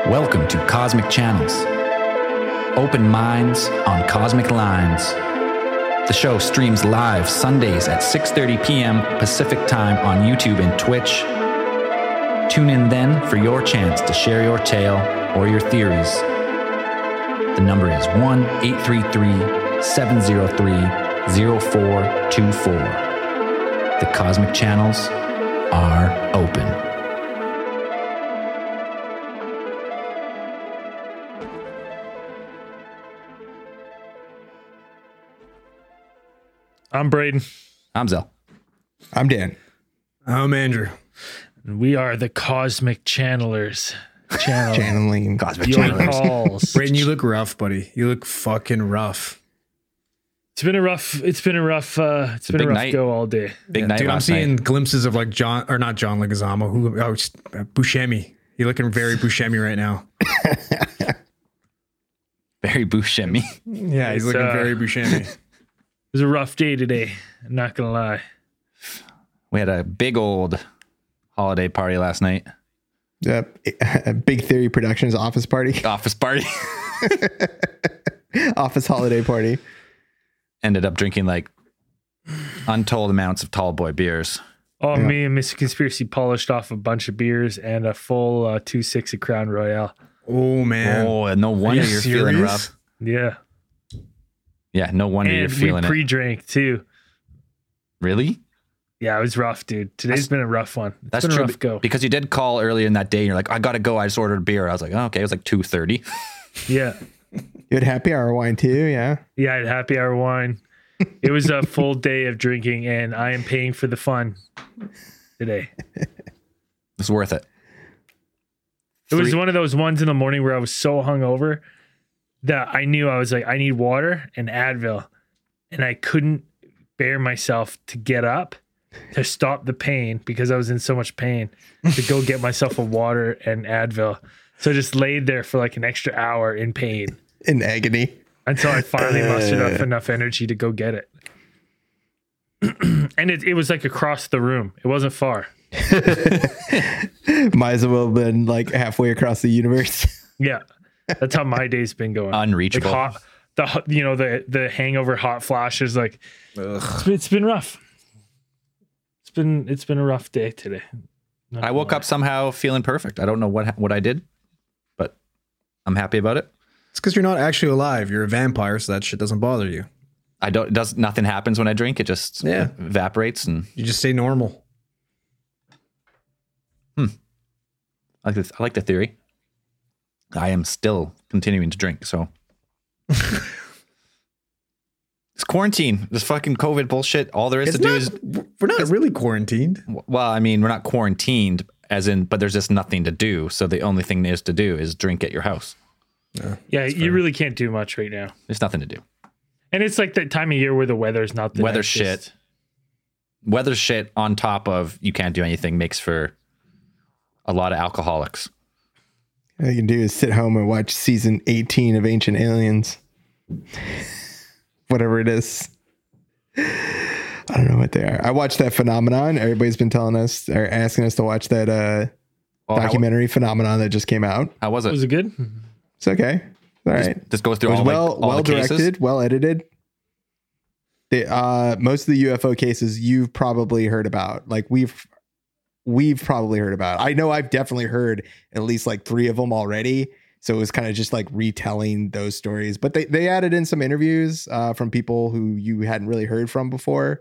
Welcome to Cosmic Channels. Open minds on cosmic lines. The show streams live Sundays at 6:30 p.m. Pacific Time on YouTube and Twitch. Tune in then for your chance to share your tale or your theories. The number is 1-833-703-0424. The Cosmic Channels are open. I'm Braden. I'm Zell. I'm Dan. I'm Andrew. And we are the Cosmic Channelers. Channeling Cosmic your Channelers. calls. Braden, you look rough, buddy. You look fucking rough. It's been a rough big night. go all day. Big night Dude, I'm last seeing night. glimpses of like John Leguizamo, Buscemi. You're looking very Buscemi right now. Very Buscemi. Yeah, he's It's, looking very Buscemi. It was a rough day today. I'm not gonna lie. We had a big old holiday party last night. Yep. Big Theory Productions office party. Office party. Office holiday party. Ended up drinking like untold amounts of tall boy beers. Oh, me and Mr. Conspiracy polished off a bunch of beers and a full 2.6 of Crown Royale. Oh man. Oh, no wonder you you're feeling serious? rough. Yeah. Yeah, no wonder you're And we feeling it. pre-drank too. Really? Yeah, it was rough, dude. Today's been a rough one. It's That's been a true. rough go. Because you did call earlier in that day and you're like, I gotta go. I just ordered a beer. I was like, oh, okay. It was like 2:30. Yeah. You had happy hour wine too, yeah? Yeah, I had happy hour wine. It was a full day of drinking, and I am paying for the fun today. It's worth it. It was one of those ones in the morning where I was so hungover that I knew I was like, I need water and Advil. And I couldn't bear myself to get up to stop the pain because I was in so much pain to go get myself a water and Advil. So I just laid there for like an extra hour in pain In agony. until I finally mustered up enough energy to go get it. And it was like across the room. It wasn't far. Might as well have been like halfway across the universe. Yeah. That's how my day's been going. Unreachable. Like the hangover hot flashes. Like it's been rough. It's been a rough day today. I woke up somehow feeling perfect. I don't know what I did, but I'm happy about it. It's because you're not actually alive. You're a vampire, so that shit doesn't bother you. Nothing happens when I drink. It just evaporates, and You just stay normal. I like the theory. I am still continuing to drink, so it's quarantine. This fucking COVID bullshit. All there is to do is We're not really quarantined. well, I mean, we're not quarantined, as in, but there's just nothing to do. So the only thing there is to do is drink at your house. Yeah, you really can't do much right now. There's nothing to do. And it's like that time of year where the weather's not the Weather's nicest. shit. Weather's shit on top of you can't do anything makes for a lot of alcoholics. All you can do is sit home and watch season 18 of Ancient Aliens. Whatever it is. I don't know what they are. I watched that Phenomenon. Everybody's been telling us or asking us to watch that documentary Phenomenon that just came out. How was it? Was it good? It's okay. All right. This goes through It was all well the cases. directed, well edited. Most of the UFO cases you've probably heard about. Like we've probably heard about. I know I've definitely heard at least like 3 of them already. So it was kind of just like retelling those stories. But they added in some interviews from people who you hadn't really heard from before.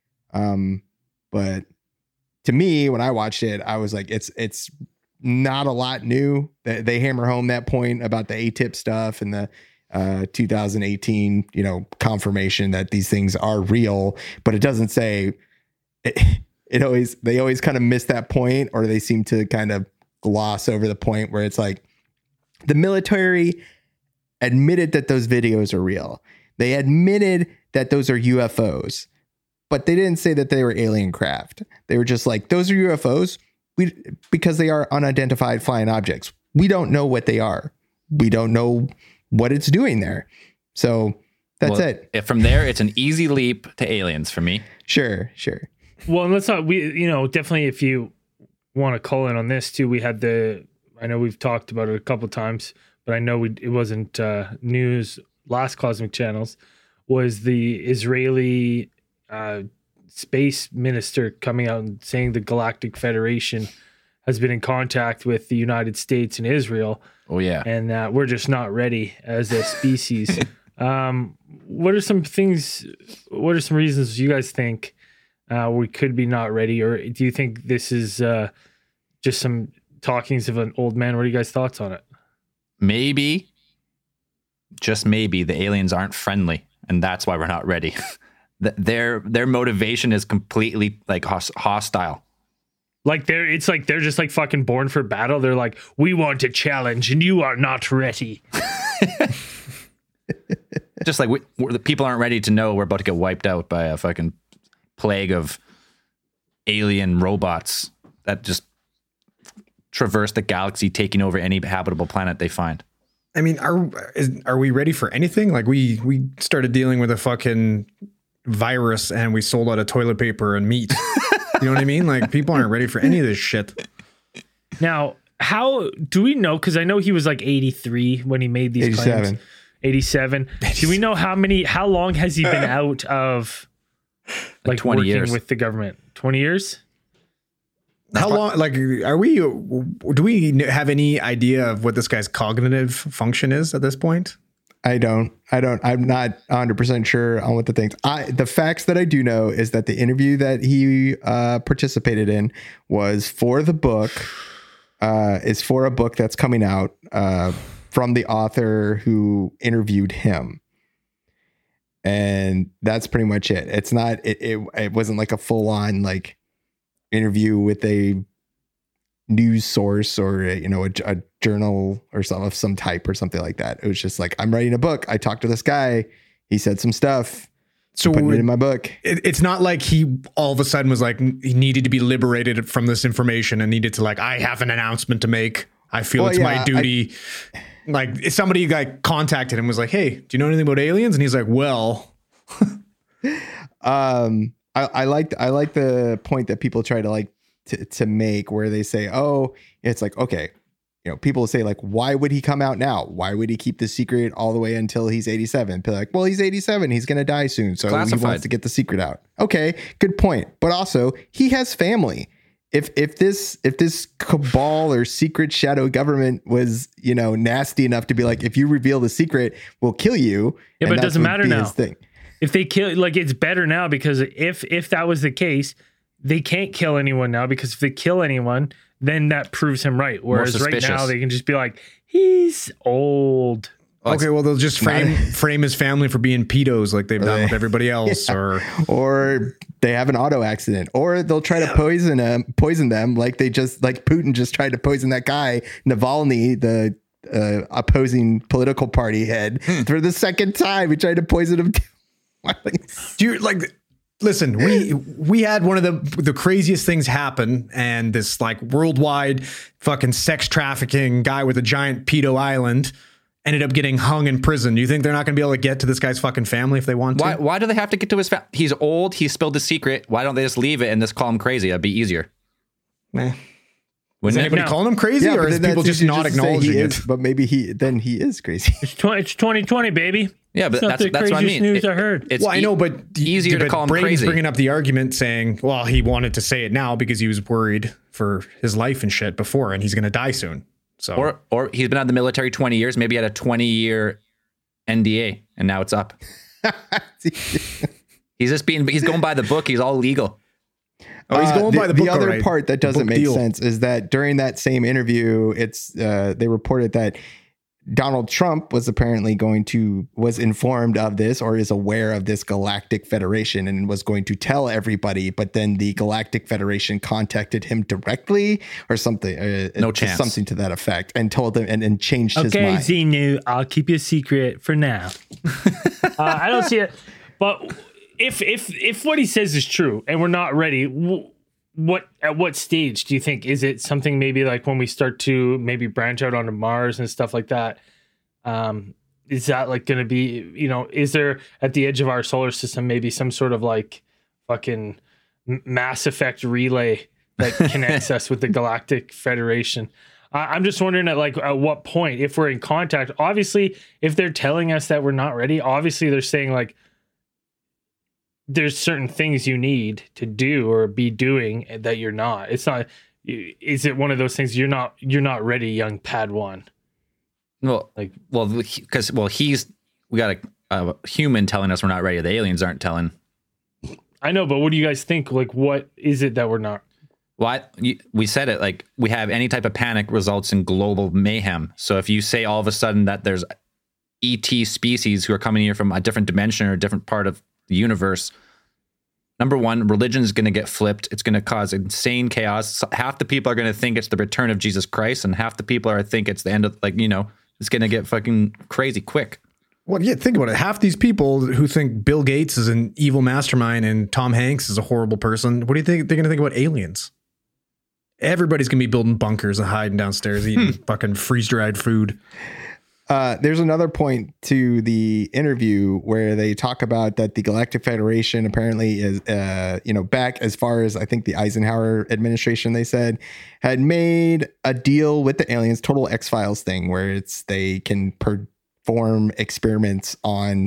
But to me, when I watched it, I was like, it's not a lot new. They hammer home that point about the ATIP stuff and the 2018, confirmation that these things are real, but it doesn't say they always kind of miss that point, or they seem to kind of gloss over the point where it's like the military admitted that those videos are real. They admitted that those are UFOs, but they didn't say that they were alien craft. They were just like, those are UFOs because they are unidentified flying objects. We don't know what they are. We don't know what it's doing there. So that's it. From there, it's an easy leap to aliens for me. Sure. Well, and let's not, definitely if you want to call in on this too, we had I know we've talked about it a couple times, but I know it wasn't news last Cosmic Channels, was the Israeli space minister coming out and saying the Galactic Federation has been in contact with the United States and Israel. Oh yeah. And that we're just not ready as a species. What are some reasons you guys think we could be not ready? Or do you think this is just some talkings of an old man? What are you guys' thoughts on it? Maybe, just maybe, the aliens aren't friendly, and that's why we're not ready. Their motivation is completely like hostile. Like they're just like fucking born for battle. They're like, we want to challenge, and you are not ready. Just like the people aren't ready to know we're about to get wiped out by a fucking plague of alien robots that just traverse the galaxy, taking over any habitable planet they find. I mean, are we ready for anything? Like we started dealing with a fucking virus and we sold out of toilet paper and meat. You know what I mean? Like people aren't ready for any of this shit. Now, how do we know? Because I know he was like 83 when he made these 87. claims. 87. Do we know how long has he been out of like 20 working years with the government? 20 years? How long? Like, do we have any idea of what this guy's cognitive function is at this point? I'm not 100% sure on what the things. The facts that I do know is that the interview that he participated in was for the book. Is for a book that's coming out from the author who interviewed him. And that's pretty much it. It's not, it wasn't like a full on like interview with a news source or a journal or some of some type or something like that. It was just like, I'm writing a book. I talked to this guy. He said some stuff. So putting it in my book. It's not like he all of a sudden was like, he needed to be liberated from this information and needed to like, I have an announcement to make. I feel it's my duty. Like somebody like contacted him, was like, hey, do you know anything about aliens? And he's like, well, I like the point that people try to like to make where they say, oh, it's like, okay, people say like, why would he come out now? Why would he keep the secret all the way until he's 87? Be like, well, he's 87. He's going to die soon. So Classified. He wants to get the secret out. Okay, good point. But also he has family. If this cabal or secret shadow government was, nasty enough to be like, if you reveal the secret, we'll kill you. Yeah, but it doesn't matter now. Thing. If they kill, like it's better now because if that was the case, they can't kill anyone now because if they kill anyone, then that proves him right. Whereas right now they can just be like, he's old. Okay, well they'll just frame his family for being pedos like they've done with everybody else, or they have an auto accident, or they'll try to poison them like Putin just tried to poison that guy Navalny, the opposing political party head, for the second time. He tried to poison him. Do you like? Listen, we had one of the craziest things happen, and this like worldwide fucking sex trafficking guy with a giant pedo island ended up getting hung in prison. Do you think they're not going to be able to get to this guy's fucking family if they want to? Why do they have to get to his family? He's old. He spilled the secret. Why don't they just leave it and just call him crazy? That'd be easier. Is anybody calling him crazy, or is people just not acknowledging it? But maybe he is crazy. It's 2020, baby. Yeah, but that's what I mean. News I heard. It's I know, but easier to call him Brain's crazy. Bringing up the argument saying, well, he wanted to say it now because he was worried for his life and shit before, and he's going to die soon. So, or he's been out of the military 20 years. Maybe he had a 20-year NDA, and now it's up. He's going by the book. He's all legal. Oh, he's going by the book. The other right. part that doesn't make sense is that during that same interview, they reported that Donald Trump was informed of this or is aware of this Galactic Federation and was going to tell everybody, but then the Galactic Federation contacted him directly or something. No chance. Something to that effect, and told him and changed his mind. Okay, Xenu, I'll keep you a secret for now. I don't see it, but if what he says is true and we're not ready, at what stage do you think? Is it something maybe like when we start to maybe branch out onto Mars and stuff like that? Is that like going to be, is there at the edge of our solar system maybe some sort of like fucking Mass Effect relay that connects us with the Galactic Federation? I'm just wondering at what point, if we're in contact, obviously, if they're telling us that we're not ready, obviously they're saying like, there's certain things you need to do or be doing that you're not. It's not, is it one of those things you're not ready, young Padawan? Because we got a human telling us we're not ready. The aliens aren't telling. I know, but what do you guys think? Like, what is it that we're not? Well, we said it, like, we have any type of panic results in global mayhem. So if you say all of a sudden that there's ET species who are coming here from a different dimension or a different part of the universe, number one, religion is going to get flipped. It's going to cause insane chaos. Half the people are going to think it's the return of Jesus Christ, and half the people are think it's the end of, like, it's going to get fucking crazy quick. Well, yeah, think about it. Half these people who think Bill Gates is an evil mastermind and Tom Hanks is a horrible person, what do you think they're going to think about aliens? Everybody's going to be building bunkers and hiding downstairs, eating fucking freeze-dried food. There's another point to the interview where they talk about that the Galactic Federation apparently is, back as far as I think the Eisenhower administration, they said, had made a deal with the aliens, total X-Files thing, where they can perform experiments on,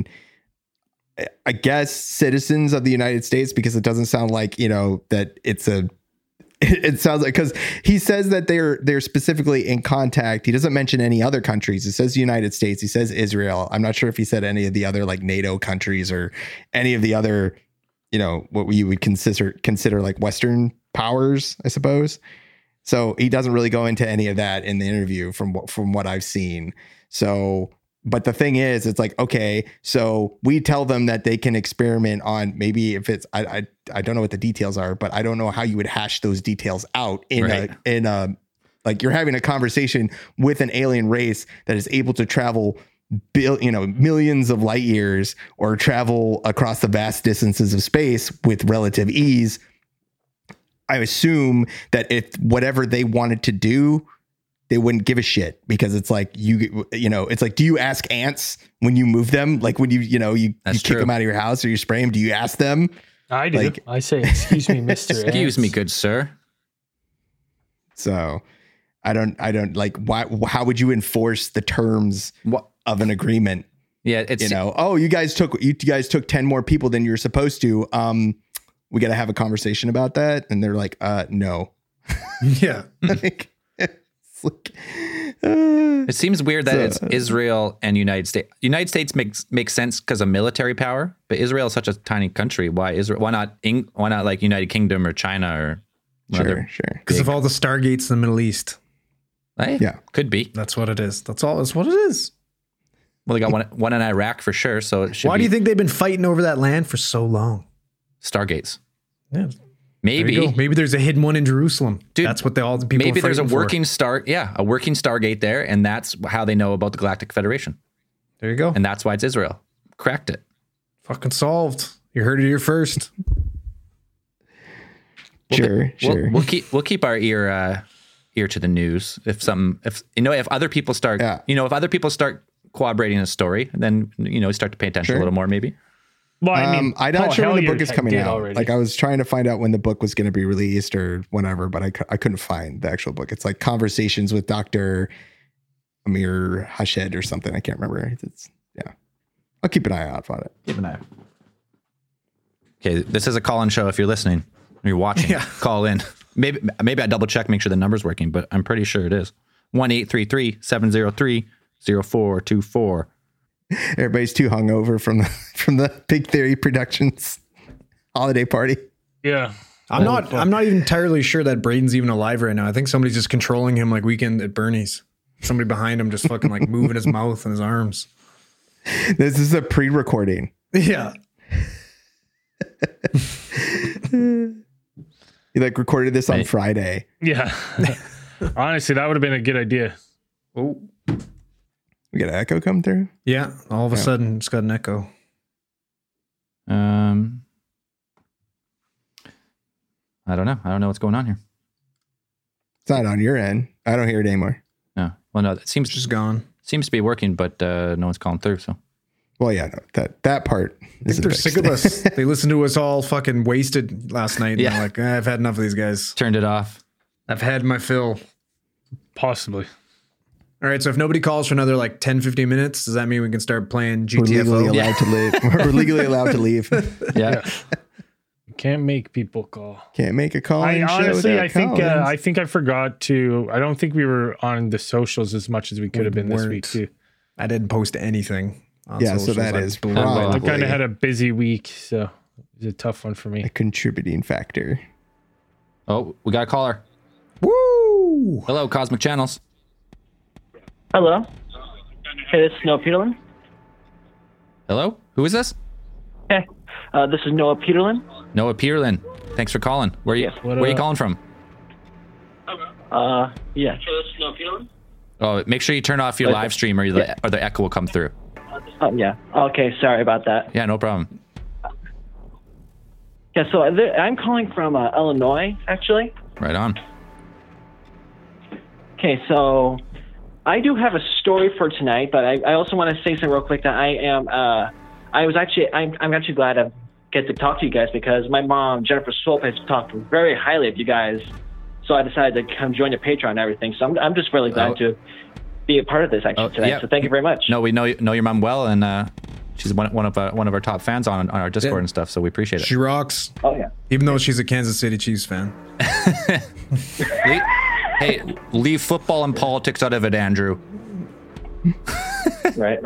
I guess, citizens of the United States, because it doesn't sound like, that it's it sounds like, because he says that they're specifically in contact. He doesn't mention any other countries. He says the United States. He says Israel. I'm not sure if he said any of the other like NATO countries or any of the other, what you would consider like Western powers, I suppose. So he doesn't really go into any of that in the interview from what I've seen. So, but the thing is, it's like, okay, so we tell them that they can experiment on maybe if it's, I don't know what the details are, but I don't know how you would hash those details out in a, like you're having a conversation with an alien race that is able to travel millions of light years or travel across the vast distances of space with relative ease. I assume that if whatever they wanted to do, they wouldn't give a shit, because it's like, it's like, do you ask ants when you move them? Like when you kick them out of your house or you spray them, do you ask them? I do. Like, I say, excuse me, Mr. Excuse me, good sir. So I don't like, why, how would you enforce the terms of an agreement? Yeah. It's, you guys took 10 more people than you're supposed to. We got to have a conversation about that. And they're like, no. Yeah. It seems weird that it's Israel and United States. United States makes sense because of military power, but Israel is such a tiny country. Why Israel? Why not like United Kingdom or China or sure? Because of all the Stargates in the Middle East. Hey, yeah, could be. That's what it is. That's what it is. Well, they got one in Iraq for sure. So it should. Why do you think they've been fighting over that land for so long? Stargates. Yeah. Maybe there's a hidden one in Jerusalem. Dude, that's what all the people. Maybe there's a working for. a working Stargate there, and that's how they know about the Galactic Federation. There you go. And that's why it's Israel. Cracked it. Fucking solved. You heard it here first. Sure. We'll keep our ear to the news. If other people start, if other people start corroborating a story, then start to pay attention a little more, maybe. Well, I mean, I'm not sure when the book is coming out. Already. Like I was trying to find out when the book was going to be released or whatever, but I couldn't find the actual book. It's like Conversations with Dr. Amir Hashed or something. I can't remember. I'll keep an eye out on it. Keep an eye out. Okay, this is a call-in show. If you're listening, or you're watching, call in. Maybe I double check, make sure the number's working, but I'm pretty sure it is. 1-833-703-0424. Everybody's too hungover from the Big Theory Productions holiday party. Yeah. I'm not even entirely sure that Braden's even alive right now. I think somebody's just controlling him like Weekend at Bernie's. Somebody behind him just fucking like moving his mouth and his arms. This is a pre-recording. Yeah. You like recorded this on Friday. Yeah. Honestly, that would have been a good idea. Oh. We got an echo come through? Yeah. All of a sudden, it's got an echo. I don't know. I don't know what's going on here. It's not on your end. I don't hear it anymore. No. Well, no, it seems just gone. Seems to be working, but no one's calling through. So. Well, yeah, no, that part. I think they're sick of us. They listened to us all fucking wasted last night. And they're like, I've had enough of these guys. Turned it off. I've had my fill. Possibly. All right, so if nobody calls for another like 10, 15 minutes, does that mean we can start playing We're legally GTFO? allowed to live. We're legally allowed to leave. Yeah. You can't make people call. Can't make a call. I think I forgot to. I don't think we were on the socials as much as we could have been this week too. I didn't post anything on Yeah, so socials. that I is blew probably- it. I kind of had a busy week, so it was a tough one for a me. contributing factor. Oh, we got a caller. Woo! Hello, Cosmic Channels. Hello. Hey, this is Noah Peterlin. Hello? Who is this? Hey, this is Noah Peterlin. Noah Pearlin. Thanks for calling. Where are you? Yes. Where are you calling from? Yeah. Hey, this is Noah Peterlin. Oh, make sure you turn off your live stream, or the echo will come through. Yeah. Okay, sorry about that. Yeah, no problem. Yeah, so I'm calling from Illinois, actually. Right on. Okay, so I do have a story for tonight, but I also want to say something real quick that I'm actually glad to get to talk to you guys because my mom, Jennifer Swope, has talked very highly of you guys. So I decided to come join your Patreon and everything. So I'm just really glad to be a part of this tonight. Yeah. So thank you very much. No, we know your mom well, and she's one of our top fans on our Discord and stuff. So we appreciate it. She rocks. Oh yeah. Even though she's a Kansas City Chiefs fan. Leave football and politics out of it, Andrew. Right.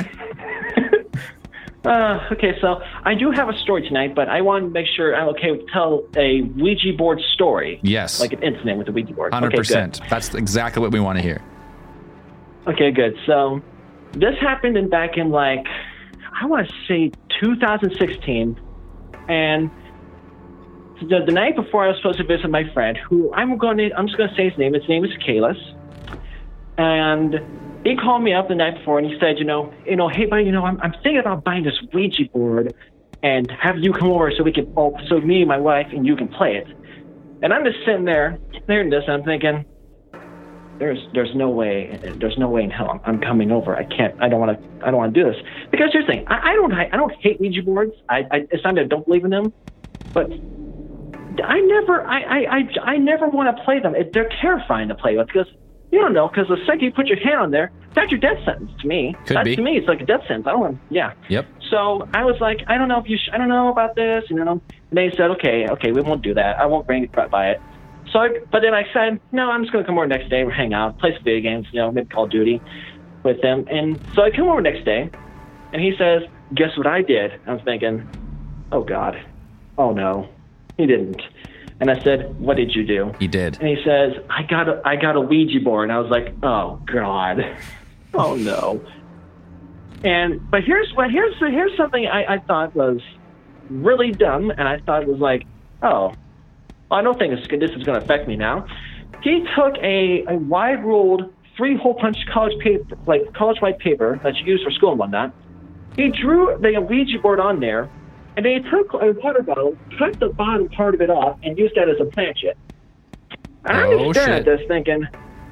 Okay, so I do have a story tonight, but I want to make sure I'm okay with tell a Ouija board story. Yes. Like an incident with a Ouija board. 100%. Okay, That's exactly what we want to hear. okay, good. So this happened back in like, I want to say 2016. And the night before I was supposed to visit my friend, who I'm just going to say his name. His name is Kalis. And he called me up the night before and he said, hey buddy, I'm thinking about buying this Ouija board and have you come over so we can, so me and my wife and you can play it. And I'm just sitting there hearing this and I'm thinking, there's no way in hell I'm coming over. I don't want to do this. Because here's the thing, I don't hate Ouija boards. It's not that I don't believe in them, but I never want to play them. They're terrifying to play with because you don't know, because the second you put your hand on there, that's your death sentence to me. Could be. To me, it's like a death sentence. I don't want, yeah. Yep. So I was like, I don't know about this, And they said, okay, we won't do that. I won't bring it by it. But then I said, no, I'm just going to come over next day, we'll hang out, play some video games, maybe Call of Duty with them. And so I come over next day, and he says, guess what I did? I was thinking, oh God, oh no, he didn't. And I said, what did you do? He did. And he says, I got a Ouija board. And I was like, oh God, oh no. But here's something I thought was really dumb, and I thought it was like, oh, I don't think this is going to affect me now. He took a wide ruled 3-hole punch college paper, like college-wide paper that you use for school and whatnot. He drew the Ouija board on there, and then he took a water bottle, cut the bottom part of it off, and used that as a planchet. And I'm just staring at this thinking,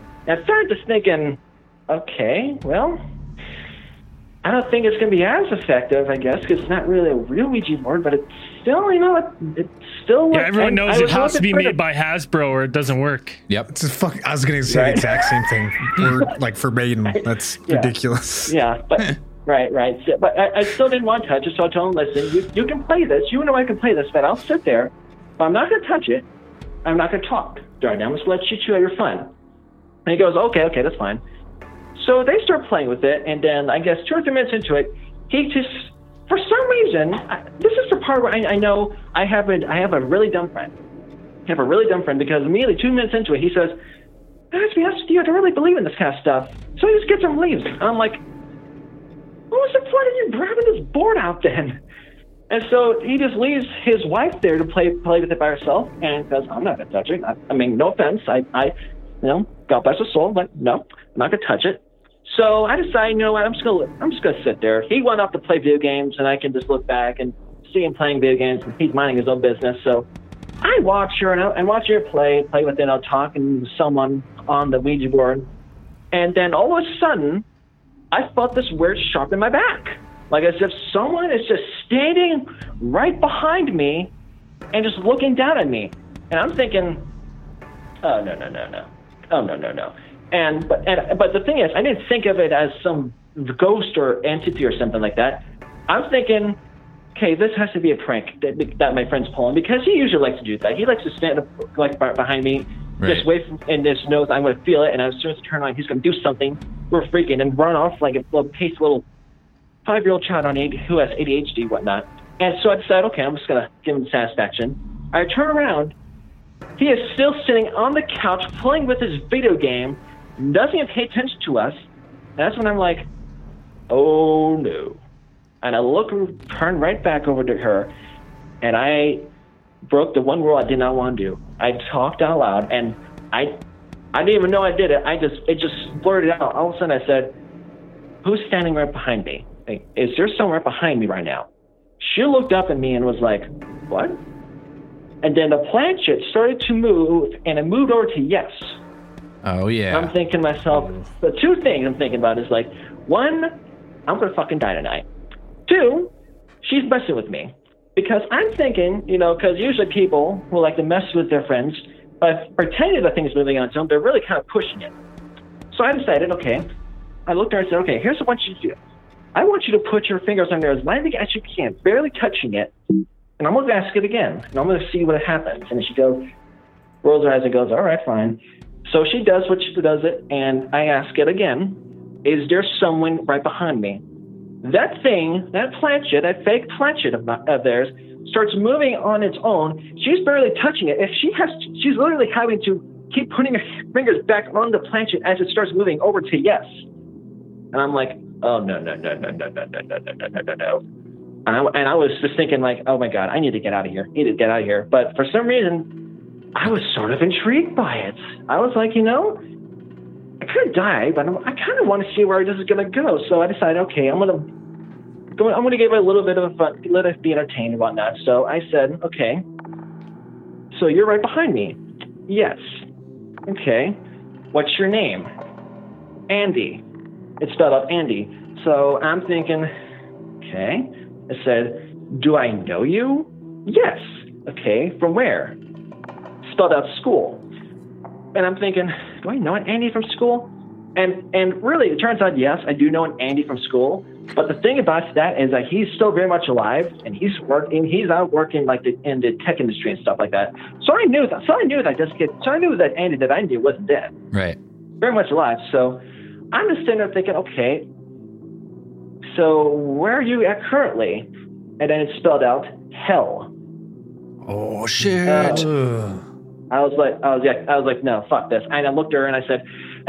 okay, well, I don't think it's going to be as effective, I guess, because it's not really a real Ouija board, but it's still, it's still... Yeah, everyone knows it has to be made by Hasbro or it doesn't work. Yep. It's I was going to say the exact same thing. We're like verbatim. That's ridiculous. Yeah, but... Right. So, but I still didn't want to touch it, so I told him, listen, you can play this. You and I can play this, but I'll sit there. But I'm not going to touch it. I'm not going to talk during it. I'm just going to let you have your fun. And he goes, okay, that's fine. So they start playing with it, and then I guess 2 or 3 minutes into it, he just, for some reason, this is the part where I know I have a really dumb friend. I have a really dumb friend because immediately 2 minutes into it, he says, to be honest with you, I don't really believe in this kind of stuff. So he just gets him leaves. And I'm like, what was the point of you grabbing this board out then? And so he just leaves his wife there to play with it by herself, and says, I'm not going to touch it. I mean, no offense. I God bless his soul, but no, I'm not going to touch it. So I decided, you know what, I'm just going to sit there. He went off to play video games, and I can just look back and see him playing video games, and he's minding his own business. So I watch her and watch her play with it. I'll talk to someone on the Ouija board, and then all of a sudden, I felt this weird sharp in my back, like as if someone is just standing right behind me and just looking down at me. And I'm thinking, oh, no. But the thing is, I didn't think of it as some ghost or entity or something like that. I'm thinking, okay, this has to be a prank that my friend's pulling, because he usually likes to do that. He likes to stand up like behind me, just wait, and just knows I'm going to feel it, and as soon as I turn on, he's going to do something. We're freaking and run off like a little 5-year-old child who has ADHD, whatnot. And so I decided, okay, I'm just going to give him satisfaction. I turn around. He is still sitting on the couch playing with his video game, doesn't even pay attention to us. And that's when I'm like, oh no. And I turn right back over to her, and I broke the one rule I did not want to do. I talked out loud, and I didn't even know I did it. It just blurted out. All of a sudden I said, who's standing right behind me? Like, is there someone right behind me right now? She looked up at me and was like, what? And then the planchette started to move, and it moved over to yes. Oh, yeah. I'm thinking to myself, the two things I'm thinking about is like, one, I'm going to fucking die tonight. Two, she's messing with me. Because I'm thinking, because usually people will like to mess with their friends, but pretending that thing's moving on its own, they're really kind of pushing it. So I decided, okay, I looked at her and said, okay, here's what I want you to do. I want you to put your fingers on there as lightly as you can, barely touching it, and I'm going to ask it again, and I'm going to see what happens. And she goes, rolls her eyes and goes, all right, fine. So she does what she does it, and I ask it again, is there someone right behind me? That thing, that planchette, that fake planchette of theirs, starts moving on its own. She's barely touching it. She's literally having to keep putting her fingers back on the planchette as it starts moving over to yes. And I'm like, oh, no. And I was just thinking like, oh my God, I need to get out of here. But for some reason, I was sort of intrigued by it. I was like, I could die, but I kind of want to see where this is going to go. So I decided, okay, I'm going to give it a little bit of fun, let it be entertained and whatnot. So I said, okay, so you're right behind me. Yes. Okay. What's your name? Andy. It's spelled out Andy. So I'm thinking, okay. I said, do I know you? Yes. Okay. From where? Spelled out school. And I'm thinking, do I know an Andy from school? And really, it turns out, yes, I do know an Andy from school. But the thing about that is that he's still very much alive, and he's out working like in the tech industry and stuff like that. So I knew that Andy that I knew wasn't dead. Right. Very much alive. So I'm just sitting there thinking, okay, so where are you at currently? And then it's spelled out hell. Oh shit. I was like, no, fuck this. And I looked at her and I said,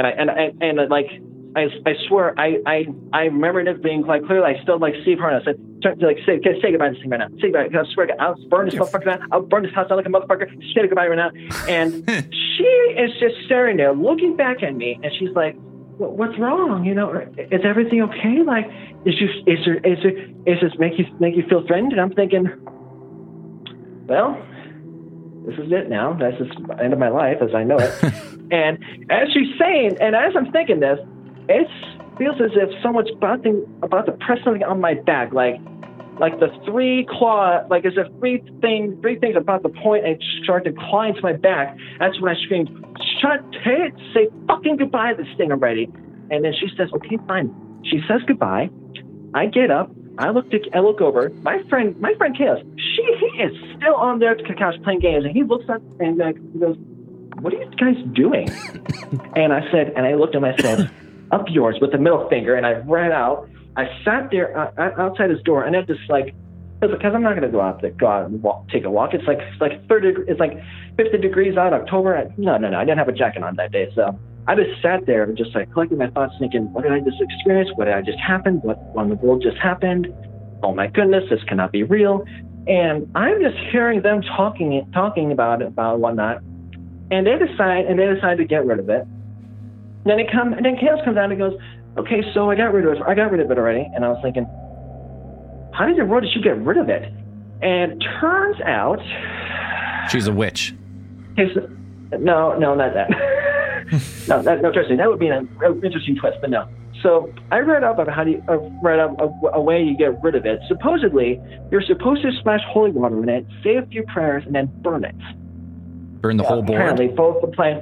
I swear, I remember it being like clearly, I still like see her and I said, say goodbye to this thing right now. Say goodbye. I swear, I'll burn this motherfucker down. I'll burn this house down like a motherfucker. Say goodbye right now. And she is just staring there, looking back at me, and she's like, what's wrong? Is everything okay? Like, is this make you feel threatened? And I'm thinking, well, this is it now. That's just the end of my life as I know it. And as she's saying, and as I'm thinking this, it feels as if someone's about to press something on my back, like the three claw, like as if three things about to point and start to claw into my back. That's when I screamed, shut it, say fucking goodbye to this thing already. And then she says, okay, fine. She says goodbye. I get up. I look over. My friend Chaos, he is still on there at the couch playing games, and he looks up and he goes, what are you guys doing? And I looked at him and I said, up yours, with the middle finger, and I ran out. I sat there outside his door, and I just like, because I'm not going to go out and take a walk. It's like 50 degrees out, October. No, I didn't have a jacket on that day, so I just sat there and just like collecting my thoughts, thinking, what did I just experience? What did I just happen? What in the world just happened? Oh my goodness, this cannot be real. And I'm just hearing them talking about whatnot, and they decide to get rid of it. And then Chaos comes out and goes, okay, so I got rid of it already. And I was thinking, how in the world did you get rid of it? And turns out she's a witch. No, not that. no, trust me, that would be an interesting twist, but no. So I read up about a way you get rid of it. Supposedly, you're supposed to splash holy water in it, say a few prayers, and then burn it. Burn the whole board? Apparently, both the plant.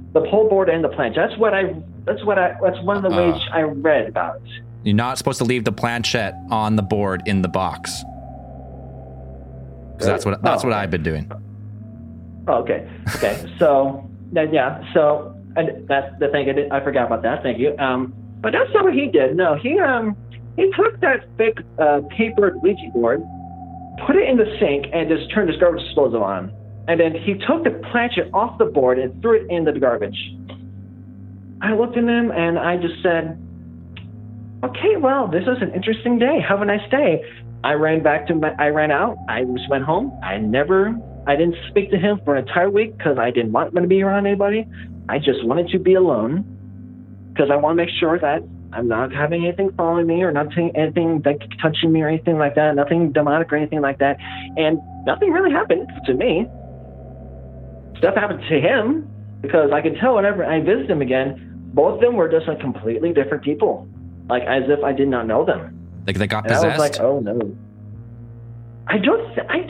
The pole board and the planche. That's one of the ways I read about it. You're not supposed to leave the planchette on the board in the box. 'Cause that's what I've been doing. Oh, okay. So then, so and that's the thing. I forgot about that. Thank you. But that's not what he did. No, he took that fake paper Ouija board, put it in the sink, and just turned his garbage disposal on. And then he took the planchette off the board and threw it in the garbage. I looked at him and I just said, "Okay, well, this is an interesting day. Have a nice day." I ran out. I just went home. I didn't speak to him for an entire week because I didn't want him to be around anybody. I just wanted to be alone because I want to make sure that I'm not having anything following me or nothing, anything like touching me or anything like that, nothing demonic or anything like that. And nothing really happened to me. Stuff happened to him because I could tell whenever I visited him again, both of them were just like completely different people, like as if I did not know them. Like they got And possessed. I was like, oh no. I don't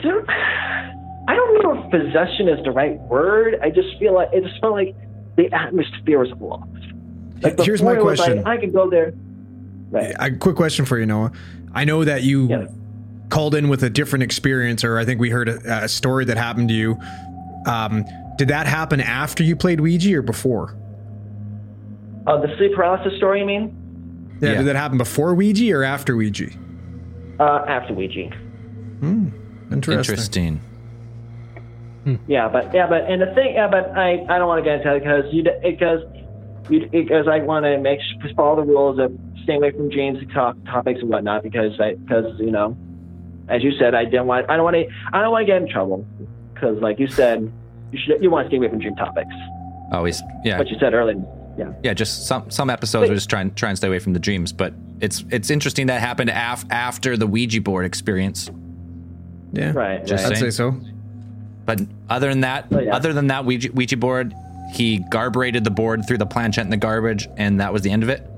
know if possession is the right word. I just feel like it just felt like the atmosphere was off. Like Here's my before it was question. like, I could go there. Right. A quick question for you, Noah. I know that you called in with a different experience, or I think we heard a story that happened to you. Did that happen after you played Ouija or before? The sleep paralysis story, you mean? Yeah. Did that happen before Ouija or after Ouija? After Ouija. Interesting. Yeah, but and the thing, but I don't want to get into it because I want to follow the rules of staying away from dreams, topics and whatnot because you know, as you said, I don't want to get in trouble because like you said, you want to stay away from dream topics. Always, yeah. What you said earlier. Yeah, just some episodes are just trying to stay away from the dreams, but it's interesting that happened after the Ouija board experience. Yeah, right. I'd say so. But other than that Ouija board, he garburated the board, threw the planchette in the garbage, and that was the end of it.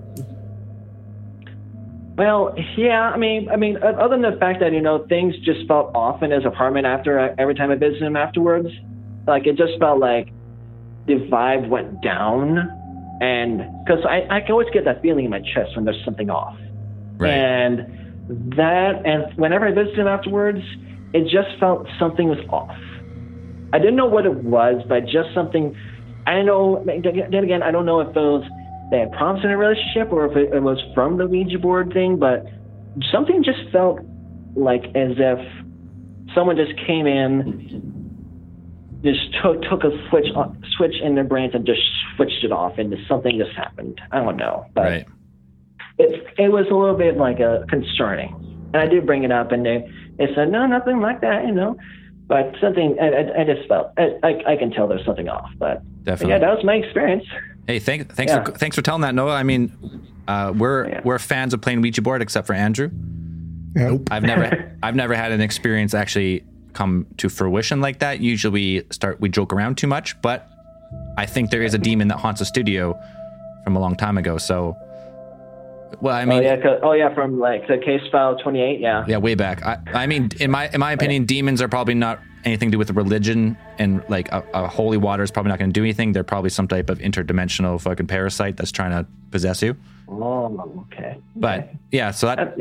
Well, yeah, I mean, other than the fact that, you know, things just felt off in his apartment every time I visited him afterwards, like it just felt like the vibe went down, and because I can always get that feeling in my chest when there's something off, right? And whenever I visited him afterwards, it just felt something was off. I didn't know what it was, but just something. I don't know. Then again, I don't know if those they had problems in a relationship or if it was from the Ouija board thing, but something just felt like as if someone just came in, just took a switch in their brains and just switched it off, and something just happened. I don't know, but right. It was a little bit like concerning, and I did bring it up, and they said no, nothing like that, you know. But something, I just felt, I can tell there's something off. But definitely, yeah, that was my experience. Hey, thanks for telling that, Noah. I mean, we're fans of playing Ouija board, except for Andrew. Nope. I've never had an experience actually come to fruition like that. Usually we joke around too much, but I think there is a demon that haunts a studio from a long time ago. So, well, I mean, from like the case file 28, yeah, way back. I mean, in my opinion, demons are probably not anything to do with religion, and like a holy water is probably not going to do anything. They're probably some type of interdimensional fucking parasite that's trying to possess you. Oh, okay. But yeah, so that.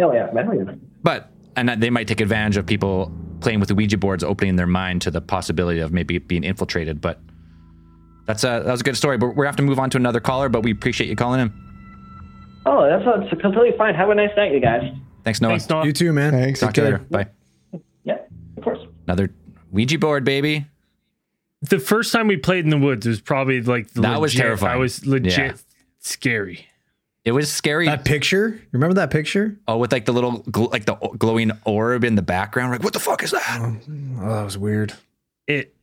But and they might take advantage of people playing with the Ouija boards, opening their mind to the possibility of maybe being infiltrated. But that was a good story. But we're gonna have to move on to another caller. But we appreciate you calling in. Oh, that's completely fine. Have a nice night, you guys. Thanks, Noah. Thanks, Noah. You too, man. Thanks. Talk to you later. Bye. Yeah, of course. Another Ouija board, baby. The first time we played in the woods was probably like was terrifying. That was legit scary. It was scary. That picture, remember that picture? Oh, with like the little the glowing orb in the background. Like, what the fuck is that? Oh, that was weird. It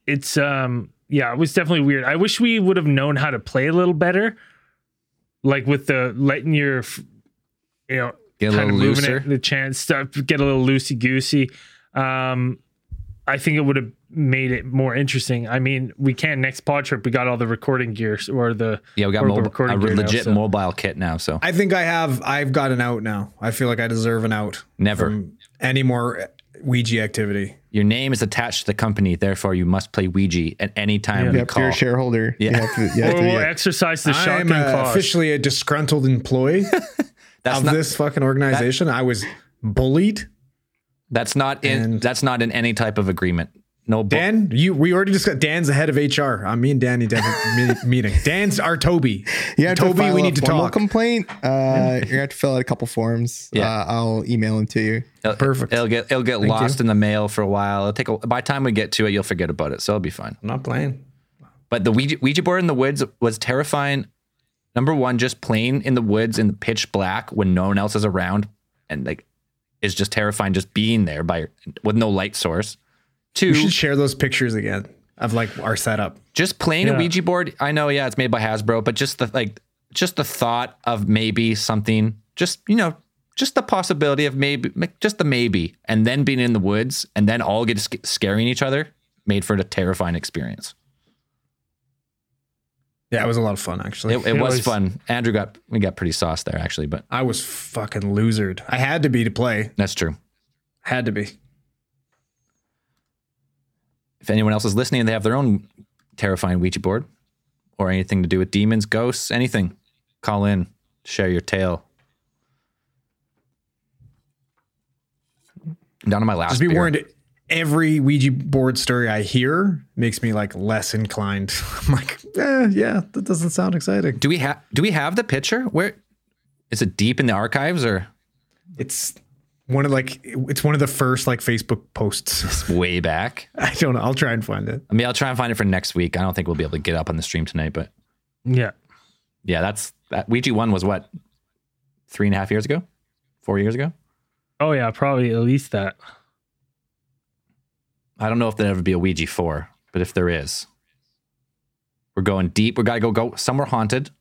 was definitely weird. I wish we would have known how to play a little better, like with the letting your, you know, get a little looser. The chance stuff, get a little loosey goosey. I think it would have made it more interesting. I mean, we can next pod trip. We got all the recording gears or the we got a legit mobile kit now. So I think I've got an out now. I feel like I deserve an out. Never from any more Ouija activity. Your name is attached to the company, therefore you must play Ouija at any time we Yep, call. you're a shareholder. Yeah. We'll exercise the I'm shotgun clause. officially a disgruntled employee That's of not this fucking organization. I was bullied. that's not in any type of agreement. No Dan, we already discussed. Dan's the head of HR. Me and Danny have a meeting. Dan's our Toby. You have Toby, to file we a need to formal talk. complaint. You're gonna have to fill out a couple forms. Yeah. I'll email them to you. Perfect. It'll get lost in the mail for a while. By the time we get to it, you'll forget about it. So it'll be fine. I'm not playing. But the Ouija board in the woods was terrifying. Number one, just playing in the woods in the pitch black when no one else is around, and like, it's just terrifying just being there with no light source. Two, We should share those pictures again of like our setup. just playing a Yeah. Ouija board. I know, yeah, it's made by Hasbro, but just the thought of maybe something, just the possibility of maybe, and then being in the woods and then all get scaring each other made for a terrifying experience. Yeah, it was a lot of fun actually. It was fun. Andrew we got pretty sauced there actually, but I was fucking losered. I had to be to play. that's true. Had to be. If anyone else is listening and they have their own terrifying Ouija board or anything to do with demons, ghosts, anything, call in, share your tale. I'm down to my last Just be beer. warned. Every Ouija board story I hear makes me like less inclined. I'm like, yeah, that doesn't sound exciting. Do we have the picture? Where is it? Deep in the archives, or It's one of the first like Facebook posts. it's way back? I don't know. I'll try and find it. I mean, I'll try and find it for next week. I don't think we'll be able to get up on the stream tonight, but Yeah. yeah, that Ouija one was what, 3.5 years ago, 4 years ago. Oh yeah, probably at least that. I don't know if there'll ever be a Ouija 4, but if there is, we're going deep. We got to go somewhere haunted.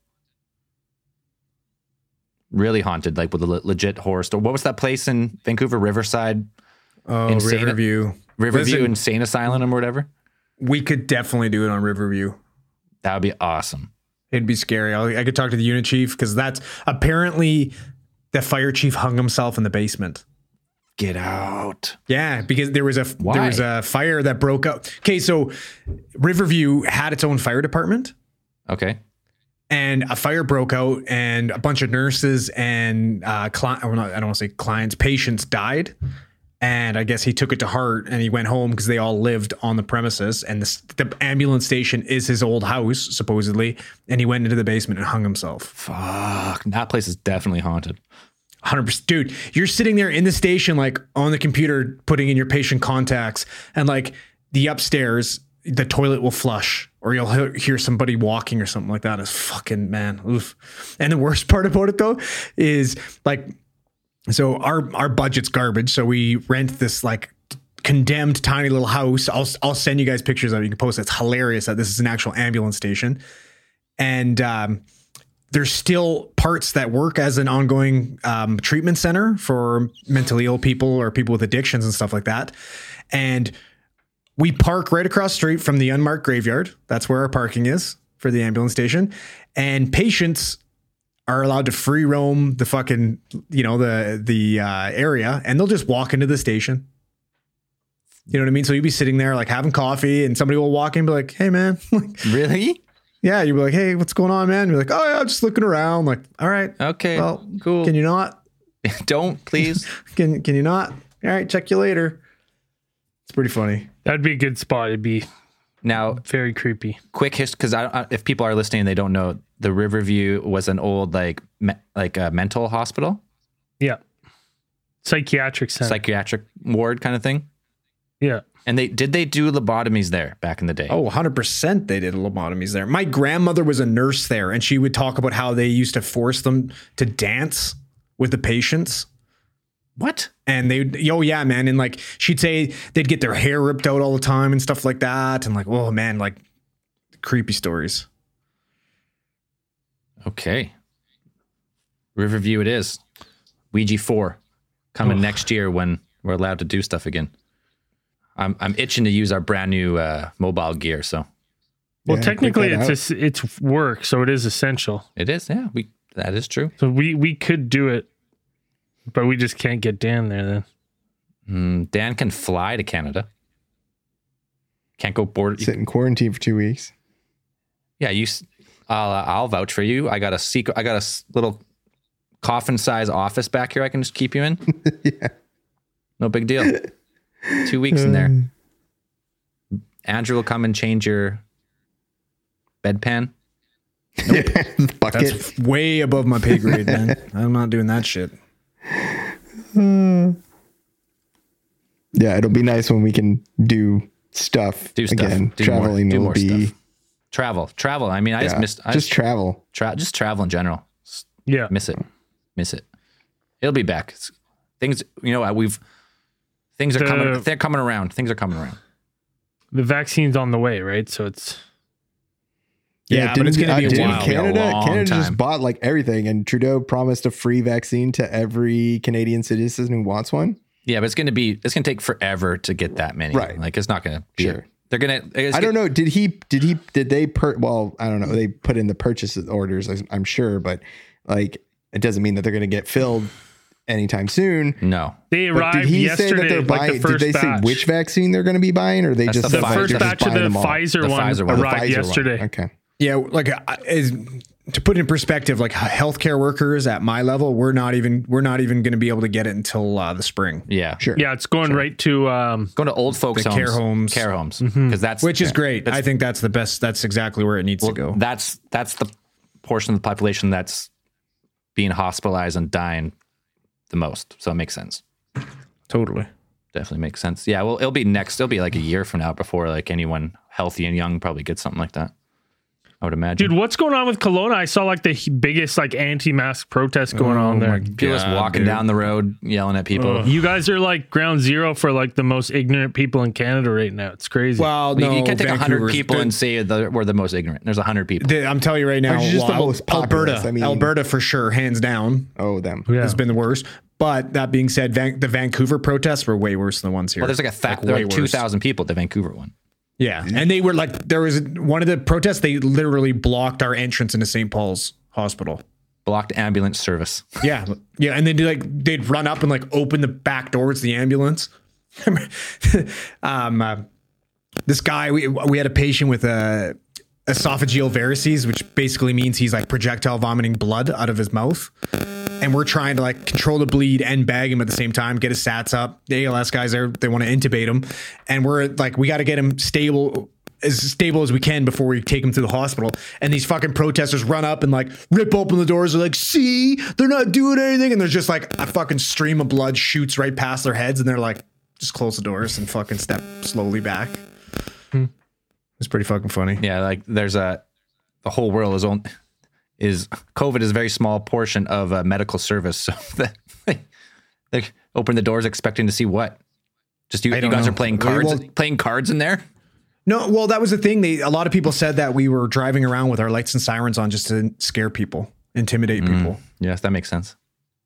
Really haunted, like with a legit horror story. What was that place in Vancouver? Riverside? Oh, Insane. Riverview. Riverview Listen, Insane Asylum or whatever? we could definitely do it on Riverview. That would be awesome. It'd be scary. I could talk to the unit chief because that's apparently the fire chief hung himself in the basement. Get out. Yeah, because there was a Why? fire that broke out. Okay, so Riverview had its own fire department, Okay. and a fire broke out, and a bunch of nurses and I don't want to say clients, patients died. And I guess he took it to heart, and he went home because they all lived on the premises, and the ambulance station is his old house supposedly. And he went into the basement and hung himself. Fuck. That place is definitely haunted. 100%. Dude, you're sitting there in the station, like on the computer, putting in your patient contacts, and like the upstairs, the toilet will flush, or you'll hear somebody walking or something like that. It's fucking, man. Oof. And the worst part about it though is like, so our budget's garbage. So we rent this like condemned tiny little house. I'll send you guys pictures of it. You can post it. It's hilarious that this is an actual ambulance station. And, there's still parts that work as an ongoing treatment center for mentally ill people or people with addictions and stuff like that. And we park right across the street from the unmarked graveyard. That's where our parking is for the ambulance station. And patients are allowed to free roam the fucking, the area, and they'll just walk into the station. You know what I mean? So you'll be sitting there like having coffee, and somebody will walk in and be like, "Hey man." Really? Yeah, you'd be like, "Hey, what's going on, man?" You're like, "Oh yeah, I'm just looking around." Like, all right, Okay. well, cool. Can you not? Don't, please. Can you not? All right, check you later. It's pretty funny. That'd be a good spot. It'd be Now, very creepy. quick history, because if people are listening and they don't know, the Riverview was an old like a mental hospital, Yeah. Psychiatric center. psychiatric ward kind of thing. Yeah. And they do lobotomies there back in the day. Oh, 100% they did lobotomies there. My grandmother was a nurse there, and she would talk about how they used to force them to dance with the patients. What? And oh yeah, man. And like, she'd say they'd get their hair ripped out all the time and stuff like that. And like, oh man, like creepy stories. Okay. Riverview it is. Ouija 4 coming next year when we're allowed to do stuff again. I'm itching to use our brand new mobile gear, so Well, Yeah, technically check that out. it's work, so it is essential. it is. Yeah, that is true. So we could do it, but we just can't get Dan there then. Dan can fly to Canada. Can't go board. Sit in quarantine for 2 weeks. Yeah, I'll vouch for you. I got a little coffin-size office back here I can just keep you in. Yeah. No big deal. 2 weeks in there. Andrew will come and change your bedpan. Bucket. That's way above my pay grade, man. I'm not doing that shit. Yeah, it'll be nice when we can do stuff again. Traveling do will more be stuff. Travel. I mean, I just missed. Just travel. Just travel in general. Yeah. Miss it. It'll be back. Things, things are coming. They're coming around. Things are coming around. The vaccine's on the way, right? So it's. Yeah, but it's going to be a while. Canada just bought like everything, and Trudeau promised a free vaccine to every Canadian citizen who wants one. Yeah, but it's going to take forever to get that many. Right. Like it's not going to be. Sure. They're going to. I don't know. Did they well, I don't know. They put in the purchase orders, I'm sure, but like it doesn't mean that they're going to get filled anytime soon. No. They But arrived did he yesterday. say that they're buying? Like the first did they batch. say which vaccine they're going to be buying, or they That's just the The said first they're just batch of buying the them all? Pfizer one Pfizer one. arrived The Pfizer one. yesterday. Okay. Yeah, like to put it in perspective, like healthcare workers at my level, we're not even going to be able to get it until the spring. Yeah. Sure. Yeah, it's going right to Going to old folks' The homes. care homes. Because that's Which is great. I think that's the best. That's exactly where it needs to go. That's the portion of the population that's being hospitalized and dying the most. So it makes sense. Totally. Definitely makes sense. Yeah. Well, it'll be like a year from now before like anyone healthy and young probably gets something like that. I would imagine. Dude, what's going on with Kelowna? I saw like the biggest like anti-mask protest going on there. People just walking down the road yelling at people. You guys are like ground zero for like the most ignorant people in Canada right now. It's crazy. Well, no, you can't take 100 Vancouver's people good. and say we're the most ignorant. There's 100 people. I'm telling you right now, Actually, just the most populous. Alberta, I mean- Alberta for sure, hands down, Oh, them. yeah. has been the worst. But that being said, the Vancouver protests were way worse than the ones here. Well, there's there way are worse. 2,000 people at the Vancouver one. Yeah, and they were like, there was one of the protests. They literally blocked our entrance into St. Paul's Hospital. Blocked ambulance service. Yeah, and then they'd run up and like open the back doors to the ambulance. This guy, we had a patient with esophageal varices, which basically means he's like projectile vomiting blood out of his mouth. And we're trying to like control the bleed and bag him at the same time, get his sats up. The ALS guys they want to intubate him. And we're like, we got to get him as stable as we can before we take him to the hospital. And these fucking protesters run up and like rip open the doors. They're like, see, they're not doing anything. And there's just like a fucking stream of blood shoots right past their heads. And they're like, just close the doors and fucking step slowly back. It's pretty fucking funny. Yeah, like there's the whole world is COVID is a very small portion of a medical service. So they open the doors expecting to see what? Just you guys know. are playing cards in there? No, well, that was the thing. A lot of people said that we were driving around with our lights and sirens on just to scare people, intimidate people. Yes, that makes sense.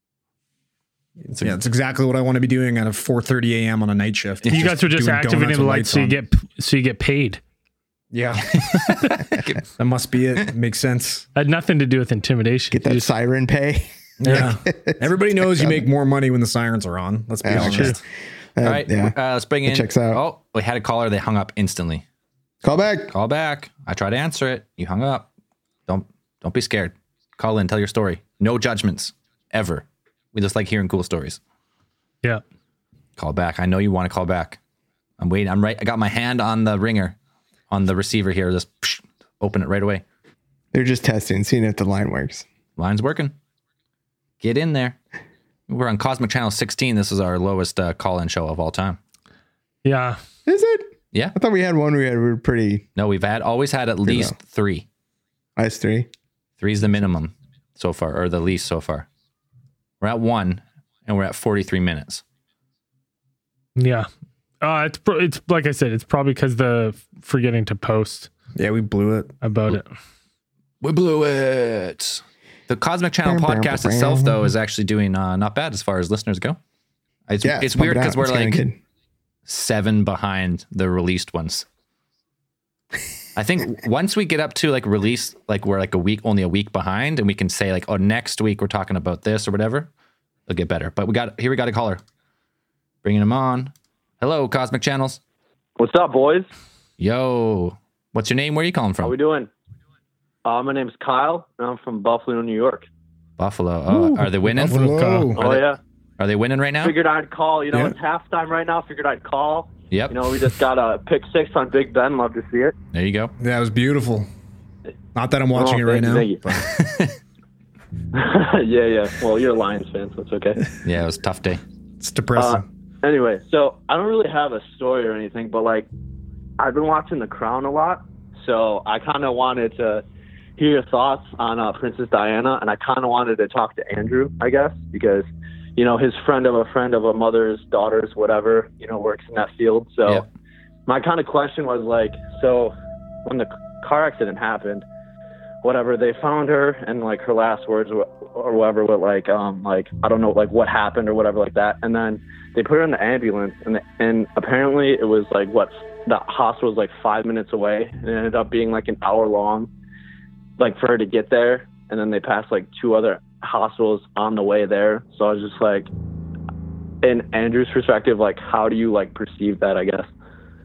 It's exactly what I want to be doing at 4:30 a.m. on a night shift. you guys were just doing activating donuts the with lights so you get paid. Yeah, that must be it. Makes sense. Had nothing to do with intimidation. Get that siren pay. Yeah, everybody knows you make more money when the sirens are on. Let's be honest. All right, let's bring in. checks out. Oh, we had a caller. They hung up instantly. Call back. Call back. I tried to answer it. You hung up. Don't be scared. Call in. Tell your story. No judgments ever. We just like hearing cool stories. Yeah. Call back. I know you want to call back. I'm waiting. I'm right. I got my hand on the ringer, on the receiver here. Just open it right away. They're just testing, seeing if the line works. Line's working. Get in there. We're on Cosmic Channel 16. This is our lowest call-in show of all time. Yeah. Is it? Yeah. I thought we had one. We were pretty. No, we've always had at least low. 3. Us 3. 3 is the minimum so far, or the least so far. We're at 1, and we're at 43 minutes. Yeah. It's like I said, it's probably because the forgetting to post Yeah, we blew it. about it. We blew it. The Cosmic Channel podcast itself, though, is actually doing not bad as far as listeners go. It's weird because we're like 7 behind the released ones. I think once we get up to like release, like we're like only a week behind, and we can say like, oh, next week we're talking about this or whatever, it'll get better. But we got a caller. Bringing him on. Hello, Cosmic Channels. What's up, boys? Yo. What's your name? Where are you calling How from? we doing? My name's Kyle, and I'm from Buffalo, New York. Buffalo. Oh, are they winning? Buffalo. Oh, yeah. Are they winning right now? Figured I'd call. Yeah. It's halftime right now. Figured I'd call. Yep. We just got a pick 6 on Big Ben. Love to see it. There you go. Yeah, it was beautiful. Not that I'm watching it right now. Thank you. Yeah. Well, you're a Lions fan, so it's okay. Yeah, it was a tough day. It's depressing. Anyway, so I don't really have a story or anything, but like I've been watching The Crown a lot, so I kind of wanted to hear your thoughts on Princess Diana, and I kind of wanted to talk to Andrew, I guess, because his friend of a mother's daughter's whatever, works in that field. So Yep. my kind of question was like, so when the car accident happened, whatever, they found her, and like her last words or whatever were like I don't know, like what happened or whatever like that, and then they put her in the ambulance, and apparently it was like the hospital was like 5 minutes away, and it ended up being like an hour long, like for her to get there, and then they passed like 2 other hospitals on the way there. So I was just like, in Andrew's perspective, like how do you like perceive that, I guess?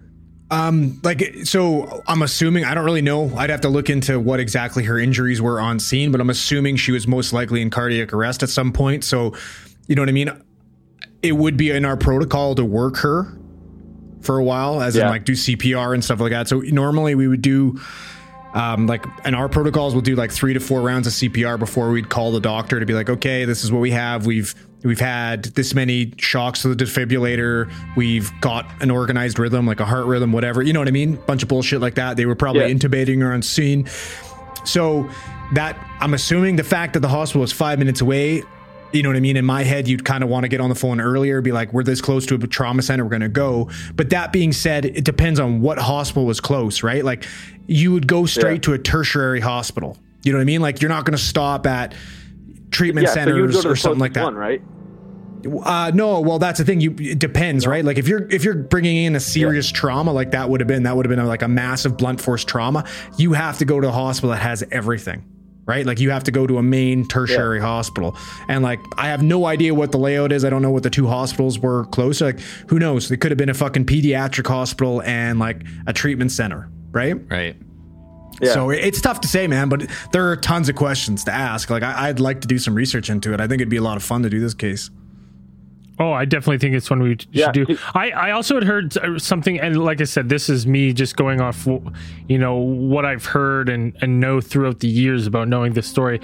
So I'm assuming, I don't really know. I'd have to look into what exactly her injuries were on scene, but I'm assuming she was most likely in cardiac arrest at some point. So, you know what I mean? It would be in our protocol to work her for a while, as in like do CPR and stuff like that. So normally we would do, like in our protocols, we'll do like 3 to 4 rounds of CPR before we'd call the doctor to be like, okay, this is what we have. We've had this many shocks to the defibrillator. We've got an organized rhythm, like a heart rhythm, whatever. You know what I mean? Bunch of bullshit like that. They were probably intubating her on scene. So that, I'm assuming the fact that the hospital was 5 minutes away, you know what I mean? In my head, you'd kind of want to get on the phone earlier, be like, we're this close to a trauma center, we're going to go. But that being said, it depends on what hospital was close, right? Like you would go straight to a tertiary hospital. You know what I mean? Like you're not going to stop at treatment centers or something like that. One, right? No, well, that's the thing. It depends, right? Like if you're bringing in a serious trauma, like that would have been like a massive blunt force trauma. You have to go to a hospital that has everything, right? Like you have to go to a main tertiary hospital. And like, I have no idea what the layout is. I don't know what the 2 hospitals were close. Like who knows? They could have been a fucking pediatric hospital and like a treatment center, right? Right. Yeah. So it's tough to say, man, but there are tons of questions to ask. Like I'd like to do some research into it. I think it'd be a lot of fun to do this case. Oh, I definitely think it's one we should do. I also had heard something, and like I said, this is me just going off, what I've heard and know throughout the years about knowing this story.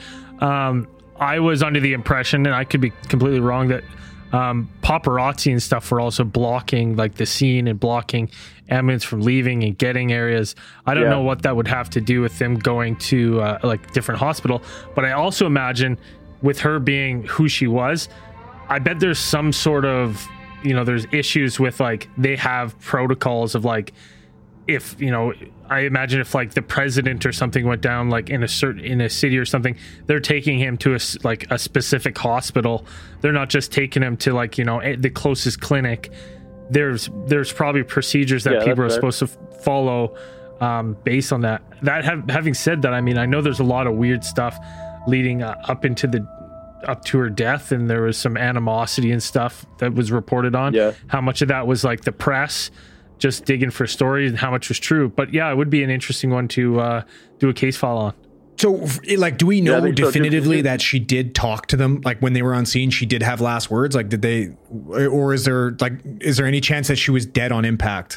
I was under the impression, and I could be completely wrong, that paparazzi and stuff were also blocking like the scene and blocking ambulance from leaving and getting areas. I don't know what that would have to do with them going to like different hospital, but I also imagine with her being who she was, I bet there's some sort of, there's issues with like, they have protocols of like, if, I imagine if like the president or something went down like in a city or something, they're taking him to a specific hospital. They're not just taking him to like, the closest clinic. There's probably procedures that people are supposed to follow based on that. Having said that, I mean, I know there's a lot of weird stuff leading up to her death, and there was some animosity and stuff that was reported on. How much of that was like the press just digging for stories and how much was true. But yeah, it would be an interesting one to do a case file on. So like, do we know definitively that she did talk to them? Like when they were on scene, she did have last words? Like did they, or is there any chance that she was dead on impact?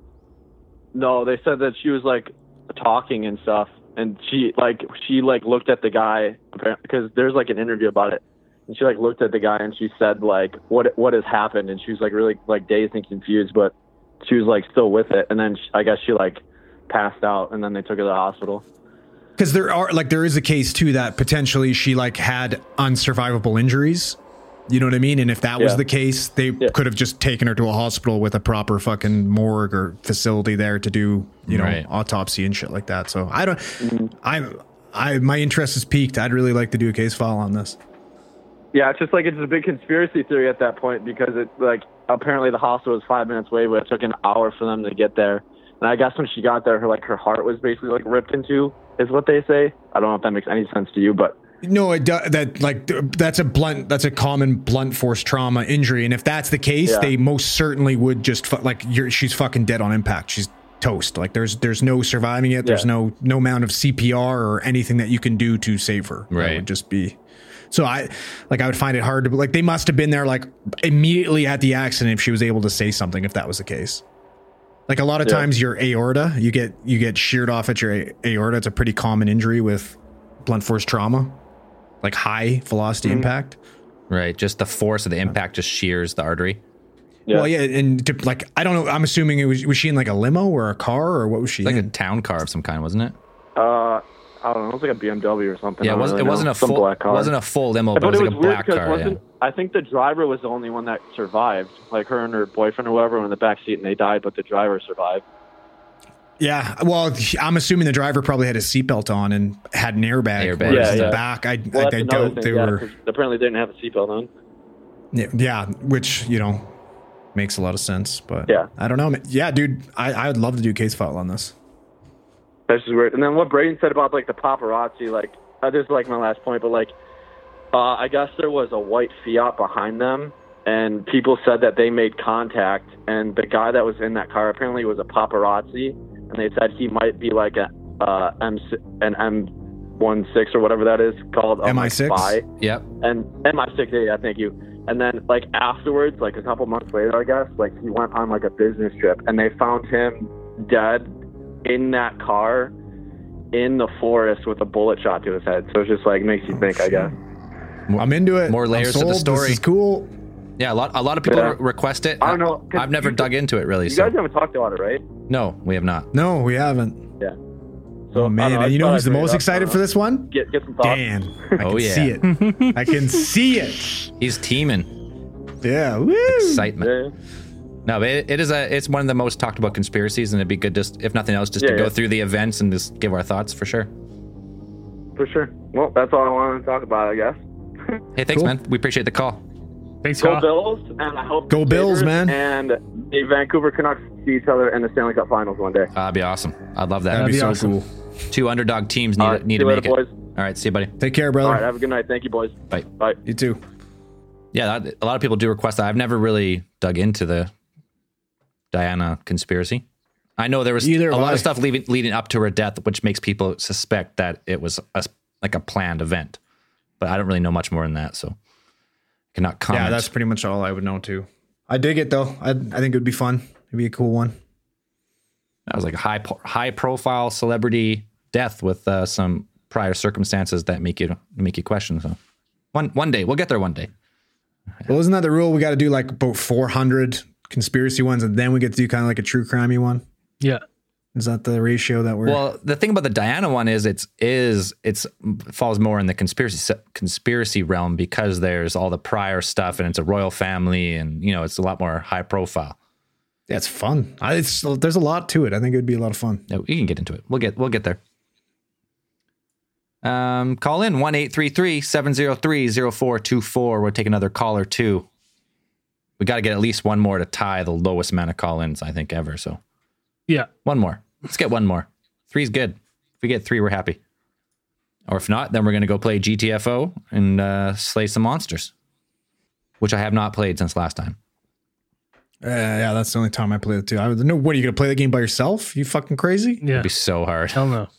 No, they said that she was like talking and stuff. And she looked at the guy, because there's like an interview about it, and she like looked at the guy and she said like, what has happened? And she was like really like dazed and confused, but she was like still with it. And then I guess she like passed out, and then they took her to the hospital. Because there is a case too that potentially she like had unsurvivable injuries. You know what I mean? And if that was the case, they could have just taken her to a hospital with a proper fucking morgue or facility there to do, autopsy and shit like that. So I don't, my interest is piqued. I'd really like to do a case file on this. Yeah, it's just like, it's a big conspiracy theory at that point, because it like, apparently the hospital was 5 minutes away, but it took an hour for them to get there. And I guess when she got there, her heart was basically like ripped in two, is what they say. I don't know if that makes any sense to you, but No, that's a common blunt force trauma injury, and if that's the case, they most certainly would just she's fucking dead on impact. She's toast. Like there's no surviving it. There's no amount of CPR or anything that you can do to save her. Right. That would just be. So I would find it hard to like. They must have been there like immediately at the accident if she was able to say something. If that was the case. Like a lot of times your aorta, you get sheared off at your aorta. It's a pretty common injury with blunt force trauma. Like high velocity impact. Right. Just the force of the impact just shears the artery. Yeah. Well, yeah. And I don't know. I'm assuming was she in like a limo or a car or what was she like in? a town car of some kind, wasn't it? I don't know. It was like a BMW or something. Yeah, it wasn't a full black car. It wasn't a full limo, but it was like a black car. Yeah. I think the driver was the only one that survived. Like her and her boyfriend or whoever were in the back seat and they died, but the driver survived. Yeah, well, I'm assuming the driver probably had his seatbelt on and had an airbag. In the back. I doubt they were. Apparently, they didn't have a seatbelt on. Yeah, which makes a lot of sense. But I don't know. Yeah, dude, I would love to do case file on this. That's just weird. And then what Braden said about like the paparazzi, like this is like my last point, but like I guess there was a white Fiat behind them, and people said that they made contact, and the guy that was in that car apparently was a paparazzi. And they said he might be like an M16 or whatever that is called. MI6? Spy. Yep. And MI6, yeah, thank you. And then like afterwards, like a couple months later, I guess, like he went on like a business trip and they found him dead in that car in the forest with a bullet shot to his head. So it's just like makes you think, I guess. I'm into it. More layers to the story. This is cool. Yeah, a lot of people request it. I don't know. I've never dug into it really. You guys haven't talked about it, right? No, we have not. No, we haven't. Yeah. So, man, and you know who's the most excited for this one? Get some thoughts. Dan. I can see it. I can see it. He's teaming. Yeah. Woo. Excitement. Yeah. No, but it's one of the most talked about conspiracies, and it'd be good just, if nothing else, just to go through the events and just give our thoughts for sure. For sure. Well, that's all I wanted to talk about, I guess. Hey, thanks, man. We appreciate the call. Thanks, Go Kyle. Bills, and I hope Go Bills, man. And the Vancouver Canucks see each other in the Stanley Cup Finals one day. That'd be awesome. I'd love that. That'd be so awesome. cool. 2 underdog teams need to make it. Boys. All right, see you, buddy. Take care, brother. All right, have a good night. Thank you, boys. Bye. Bye. You too. Yeah, a lot of people do request that. I've never really dug into the Diana conspiracy. I know there was a lot of stuff leading up to her death, which makes people suspect that it was a planned event. But I don't really know much more than that, so I cannot comment. Yeah, that's pretty much all I would know too. I dig it though. I think it would be fun. It'd be a cool one. That was like a high profile celebrity death with some prior circumstances that make you question. So one day we'll get there. One day. Well, isn't that the rule? We got to do like about 400 conspiracy ones, and then we get to do kind of like a true crimey one. Yeah. Is that the ratio that we're? Well, the thing about the Diana one is it falls more in the conspiracy realm because there's all the prior stuff and it's a royal family and it's a lot more high profile. Yeah, it's fun. There's a lot to it. I think it would be a lot of fun. Yeah, we can get into it. We'll get there. Call in 1-833-703-0424. We'll take another call or two. We got to get at least one more to tie the lowest amount of call-ins I think ever. So. Yeah. One more. Let's get one more. 3's good. If we get 3, we're happy. Or if not, then we're going to go play GTFO and slay some monsters, which I have not played since last time. Yeah, that's the only time I played it too. What are you going to play the game by yourself? You fucking crazy? Yeah. It'd be so hard. Hell no.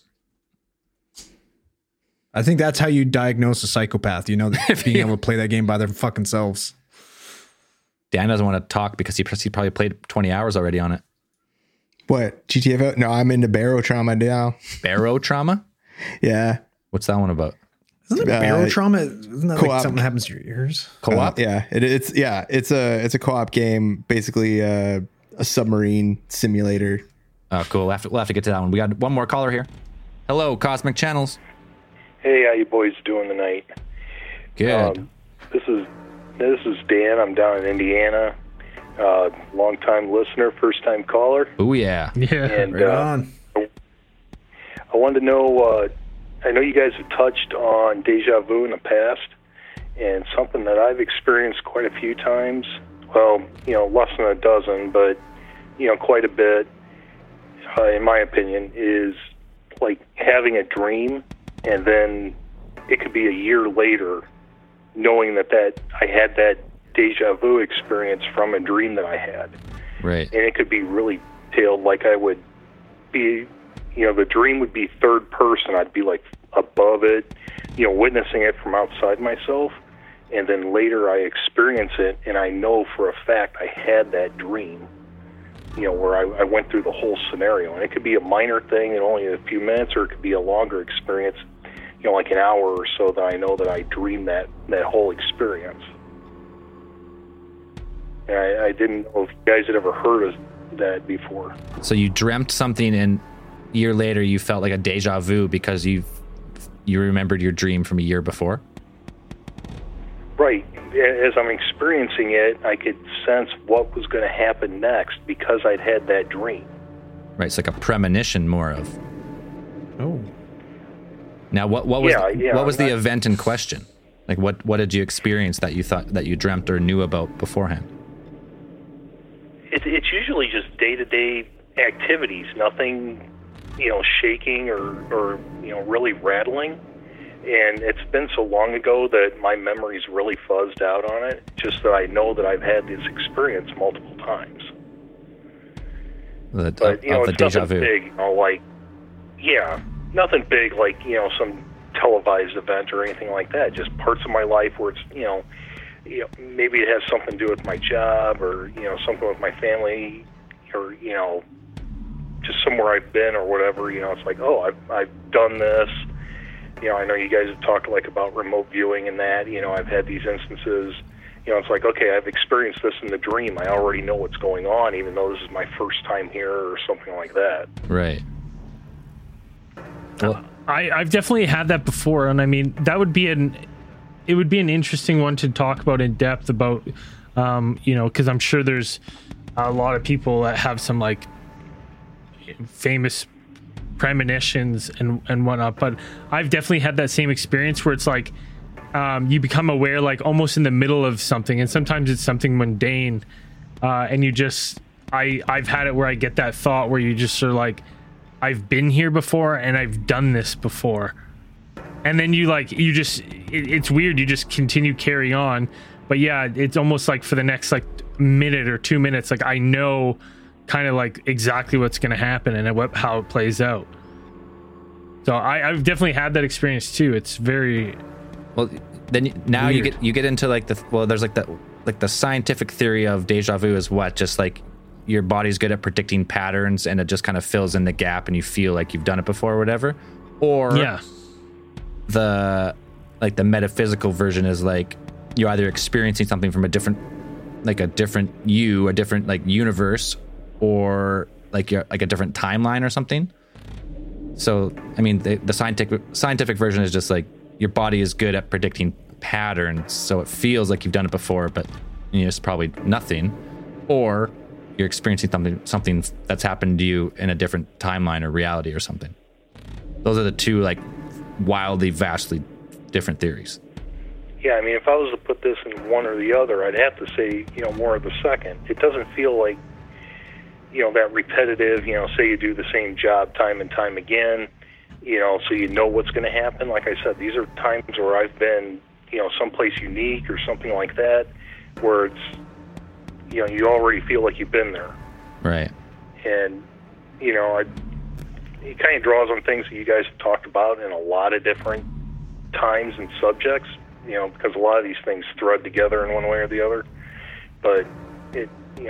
I think that's how you diagnose a psychopath. Being able to play that game by their fucking selves. Dan doesn't want to talk because he probably played 20 hours already on it. What? GTFO? No, I'm into barotrauma now. Barotrauma? Yeah. What's that one about? Isn't it barotrauma? Isn't that like something that happens to your ears? Co-op? Yeah. It's a co-op game, basically a submarine simulator. Oh, cool. We'll have to get to that one. We got one more caller here. Hello, Cosmic Channels. Hey, how you boys doing tonight? Good. This is Dan. I'm down in Indiana. Long-time listener, first-time caller. Oh, yeah. Yeah. And Right on. I wanted to know, I know you guys have touched on deja vu in the past, and something that I've experienced quite a few times, well, less than a dozen, but, quite a bit, in my opinion, is like having a dream and then it could be a year later, knowing that I had that deja vu experience from a dream that I had. Right. And it could be really detailed, like I would be, the dream would be third person. I'd be like above it, witnessing it from outside myself. And then later I experience it, and I know for a fact I had that dream, where I went through the whole scenario. And it could be a minor thing in only a few minutes, or it could be a longer experience, like an hour or so, that I know that I dreamed that whole experience. And I didn't know if you guys had ever heard of that before. So you dreamt something, and a year later you felt like a deja vu because you remembered your dream from a year before? Right. As I'm experiencing it, I could sense what was going to happen next because I'd had that dream. Right. It's like a premonition, more of. Oh. Now, what was the event in question? Like, what did you experience that you thought that you dreamt or knew about beforehand? It's usually just day-to-day activities, nothing, shaking or really rattling. And it's been so long ago that my memory's really fuzzed out on it, just that I know that I've had this experience multiple times. But, it's nothing big, nothing big like, some televised event or anything like that. Just parts of my life where it's, maybe it has something to do with my job or, something with my family or, just somewhere I've been or whatever, it's like, oh, I've done this. I know you guys have talked about remote viewing and that, I've had these instances, it's like, okay, I've experienced this in the dream. I already know what's going on, even though this is my first time here or something like that. Right. Well, I've definitely had that before. And I mean, that would be an interesting one to talk about in depth about, cause I'm sure there's a lot of people that have some famous premonitions and whatnot, but I've definitely had that same experience where it's like you become aware almost in the middle of something, and sometimes it's something mundane, and you just I've had it where I get that thought where you just sort of I've been here before and I've done this before, and then it's weird, you just continue carrying on, but yeah, it's almost for the next minute or 2 minutes I know kind of exactly what's going to happen and how it plays out. So I've definitely had that experience too. It's very well. Then now weird. you get into there's the scientific theory of deja vu is what, just your body's good at predicting patterns and it just kind of fills in the gap and you feel like you've done it before or whatever. Or the metaphysical version is you're either experiencing something from a different universe, or a different timeline or something. So, I mean, the scientific version is just your body is good at predicting patterns, so it feels like you've done it before, but it's probably nothing. Or you're experiencing something that's happened to you in a different timeline or reality or something. Those are the two wildly, vastly different theories. Yeah, I mean, if I was to put this in one or the other, I'd have to say, more of the second. It doesn't feel like, that repetitive, say you do the same job time and time again, so what's going to happen. Like I said, these are times where I've been, someplace unique or something like that, where it's, you already feel like you've been there. Right. And, it kind of draws on things that you guys have talked about in a lot of different times and subjects, because a lot of these things thread together in one way or the other. But it,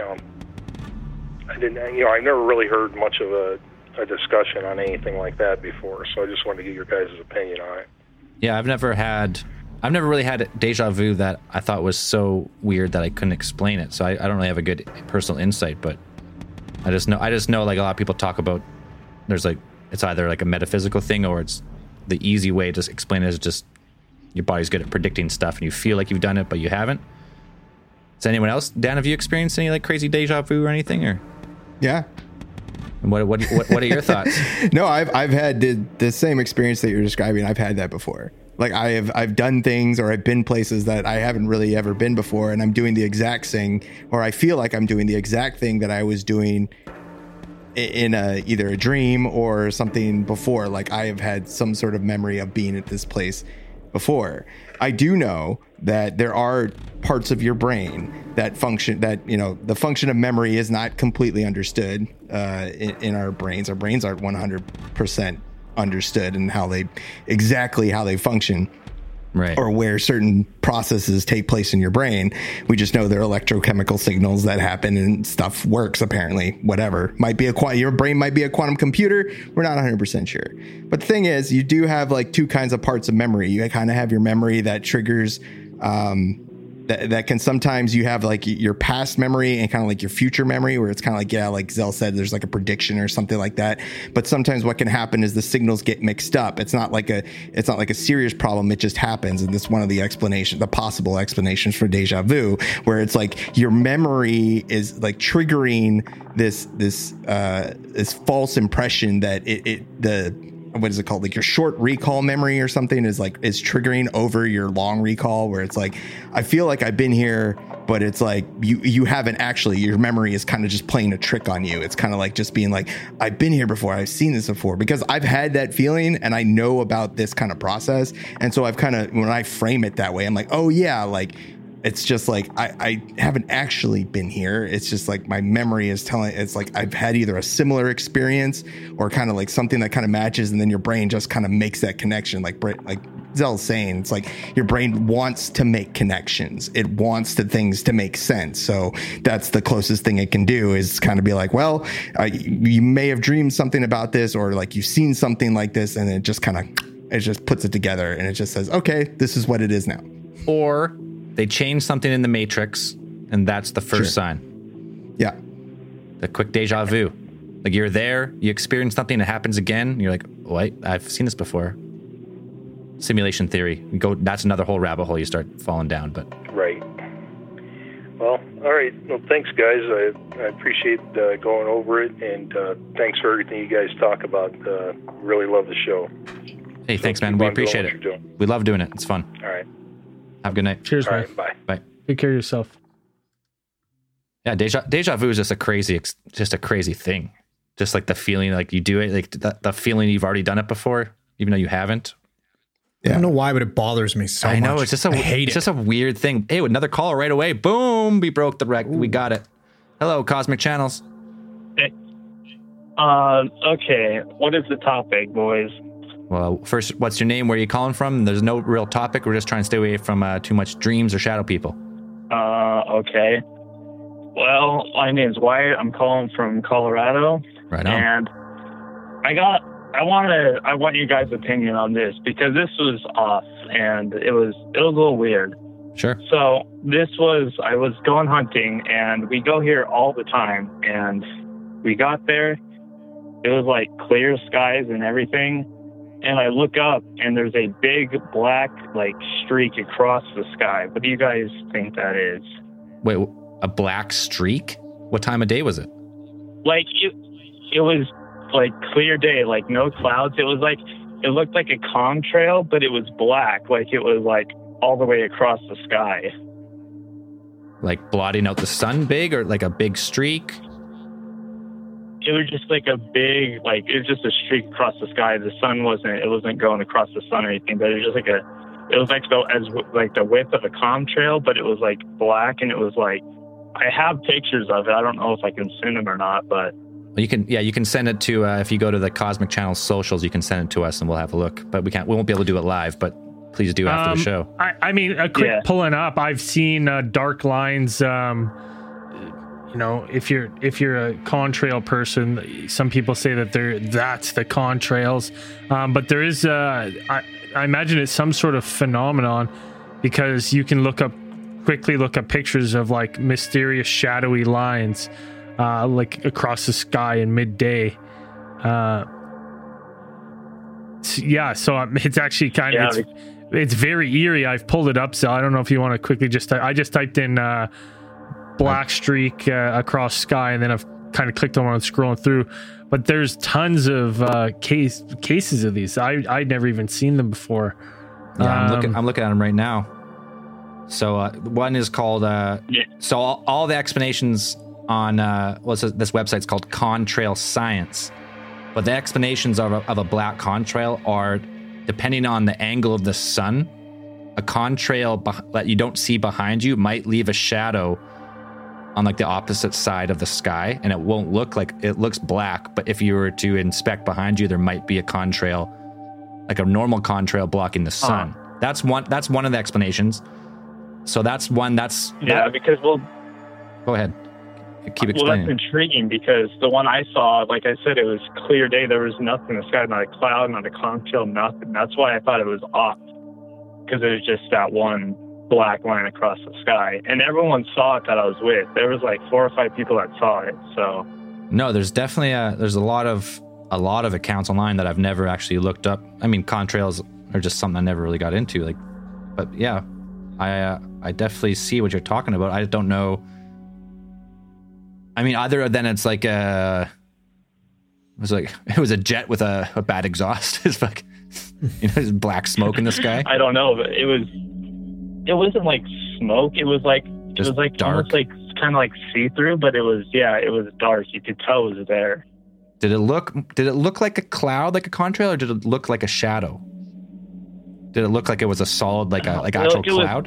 I've never really heard much of a discussion on anything like that before, so I just wanted to get your guys' opinion on it. Yeah, I've never really had deja vu that I thought was so weird that I couldn't explain it. So I don't really have a good personal insight, but I just know a lot of people talk about there's it's either a metaphysical thing or it's the easy way to explain it is just your body's good at predicting stuff and you feel like you've done it but you haven't. Does anyone else, Dan, have you experienced any crazy deja vu or anything? Or yeah. And what are your thoughts? No, I've had the same experience that you're describing. I've had that before. I've done things or I've been places that I haven't really ever been before, and I'm doing the exact thing, or I feel like I'm doing the exact thing that I was doing in either a dream or something before. I have had some sort of memory of being at this place before. I do know that there are parts of your brain that function, that, you know, the function of memory is not completely understood in our brains. Our brains aren't 100% understood in how they function. Right. Or where certain processes take place in your brain. We just know there are electrochemical signals that happen and stuff works, apparently. Whatever. Might be your brain might be a quantum computer. We're not 100% sure. But the thing is, you do have like two kinds of parts of memory. You kind of have your memory that triggers that can sometimes you have like your past memory and kind of like your future memory, where it's kind of like, yeah, like Zell said, there's like a prediction or something like that. But sometimes what can happen is the signals get mixed up. It's not like a serious problem. It just happens. And this is one of the possible explanations for deja vu, where it's like your memory is like triggering this false impression that what is it called? Like your short recall memory or something is triggering over your long recall, where it's like, I feel like I've been here, but it's like you haven't actually. Your memory is kind of just playing a trick on you. It's kind of like just being like, I've been here before. I've seen this before, because I've had that feeling and I know about this kind of process. And so I've kind of, when I frame it that way, I'm like, oh yeah, like, it's just like, I haven't actually been here. It's just like my memory is telling, it's like I've had either a similar experience or kind of like something that kind of matches. And then your brain just kind of makes that connection. Like Zell's saying, it's like your brain wants to make connections. It wants things to make sense. So that's the closest thing it can do, is kind of be like, well, you may have dreamed something about this, or like you've seen something like this. And it just puts it together and it just says, okay, this is what it is now. Or they change something in the Matrix, and that's the first sign. Yeah. The quick deja vu. Like you're there, you experience something, it happens again, and you're like, wait, I've seen this before. Simulation theory. That's another whole rabbit hole you start falling down. But right. Well, all right. Well, thanks, guys. I appreciate going over it, and thanks for everything you guys talk about. Really love the show. Hey, thanks, man. We appreciate it. We love doing it. It's fun. All right. Have a good night. Cheers, man. Right, bye. Bye. Take care of yourself. Yeah, deja vu is just a crazy thing. Just like the feeling, like you do it, like the feeling you've already done it before, even though you haven't. I don't know why, but it bothers me so much. I know, it's just a weird thing. Hey, another caller right away. Boom, we broke the record. We got it. Hello, Cosmic Channels. Hey. Okay, what is the topic, boys? Well, first, what's your name? Where are you calling from? There's no real topic. We're just trying to stay away from too much dreams or shadow people. Okay. Well, my name's Wyatt. I'm calling from Colorado. Right on. And I want you guys' opinion on this, because this was off and it was a little weird. Sure. So I was going hunting, and we go here all the time, and we got there. It was like clear skies and everything. And I look up, and there's a big black like streak across the sky. What do you guys think that is? Wait, a black streak? What time of day was it? Like it was like clear day, like no clouds. It looked like a contrail, but it was black. Like it was like all the way across the sky. Like blotting out the sun big, or like a big streak? It was just like it was just a streak across the sky. The sun wasn't going across the sun or anything, but it was just like the width of a contrail, but it was like black, and it was like, I have pictures of it. I don't know if I can send them or not, but you can send it to, if you go to the Cosmic Channel socials, you can send it to us and we'll have a look, but we won't be able to do it live, but please do after the show. I mean, a quick pulling up, I've seen dark lines, you know, if you're a contrail person, some people say that that's the contrails, but there is I imagine it's some sort of phenomenon, because you can quickly look up pictures of like mysterious shadowy lines like across the sky in midday. So it's actually kind of it's very eerie. I've pulled it up, so I don't know if you want to quickly I just typed in black streak across sky, and then I've kind of clicked on it and scrolling through, but there's tons of cases of these. I'd never even seen them before. I'm looking at them right now. So one is called so all the explanations on this website's called Contrail Science, but the explanations of a black contrail are depending on the angle of the sun a contrail that you don't see behind you might leave a shadow on like the opposite side of the sky, and it won't look like it looks black. But if you were to inspect behind you, there might be a contrail, like a normal contrail blocking the sun. That's one of the explanations. So that's one. Because go ahead. Keep explaining. Well, that's intriguing because the one I saw, like I said, it was clear day. There was nothing in the sky, not a cloud, not a contrail, nothing. That's why I thought it was off, because it was just that one black line across the sky. And everyone saw it that I was with. There was like 4 or 5 people that saw it. So no, there's definitely there's a lot of accounts online that I've never actually looked up. I mean, contrails are just something I never really got into. Like, but yeah, I definitely see what you're talking about. I don't know. I mean, other than it's like it was a jet with a bad exhaust. It's like, there's black smoke in the sky. I don't know, but it wasn't like smoke. It was like dark. Almost like kind of like see-through, but it was dark. You could tell it was there. Did it look like a cloud, like a contrail, or did it look like a shadow? Did it look like it was a solid, like actual cloud?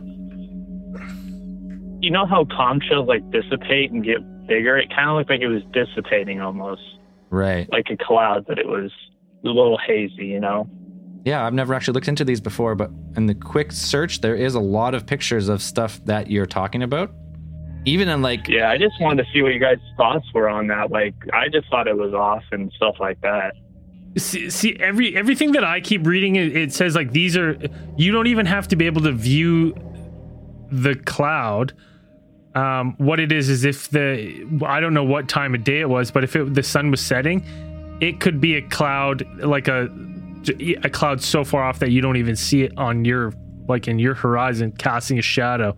You know how contrails like dissipate and get bigger? It kind of looked like it was dissipating almost. Right. Like a cloud, but it was a little hazy, Yeah, I've never actually looked into these before, but in the quick search, there is a lot of pictures of stuff that you're talking about. Even in like... Yeah, I just wanted to see what you guys' thoughts were on that. Like, I just thought it was off and stuff like that. See everything that I keep reading, it says like these are... You don't even have to be able to view the cloud. What it is if I don't know what time of day it was, but if the sun was setting, it could be a cloud, like a cloud so far off that you don't even see it on your, like in your horizon, casting a shadow.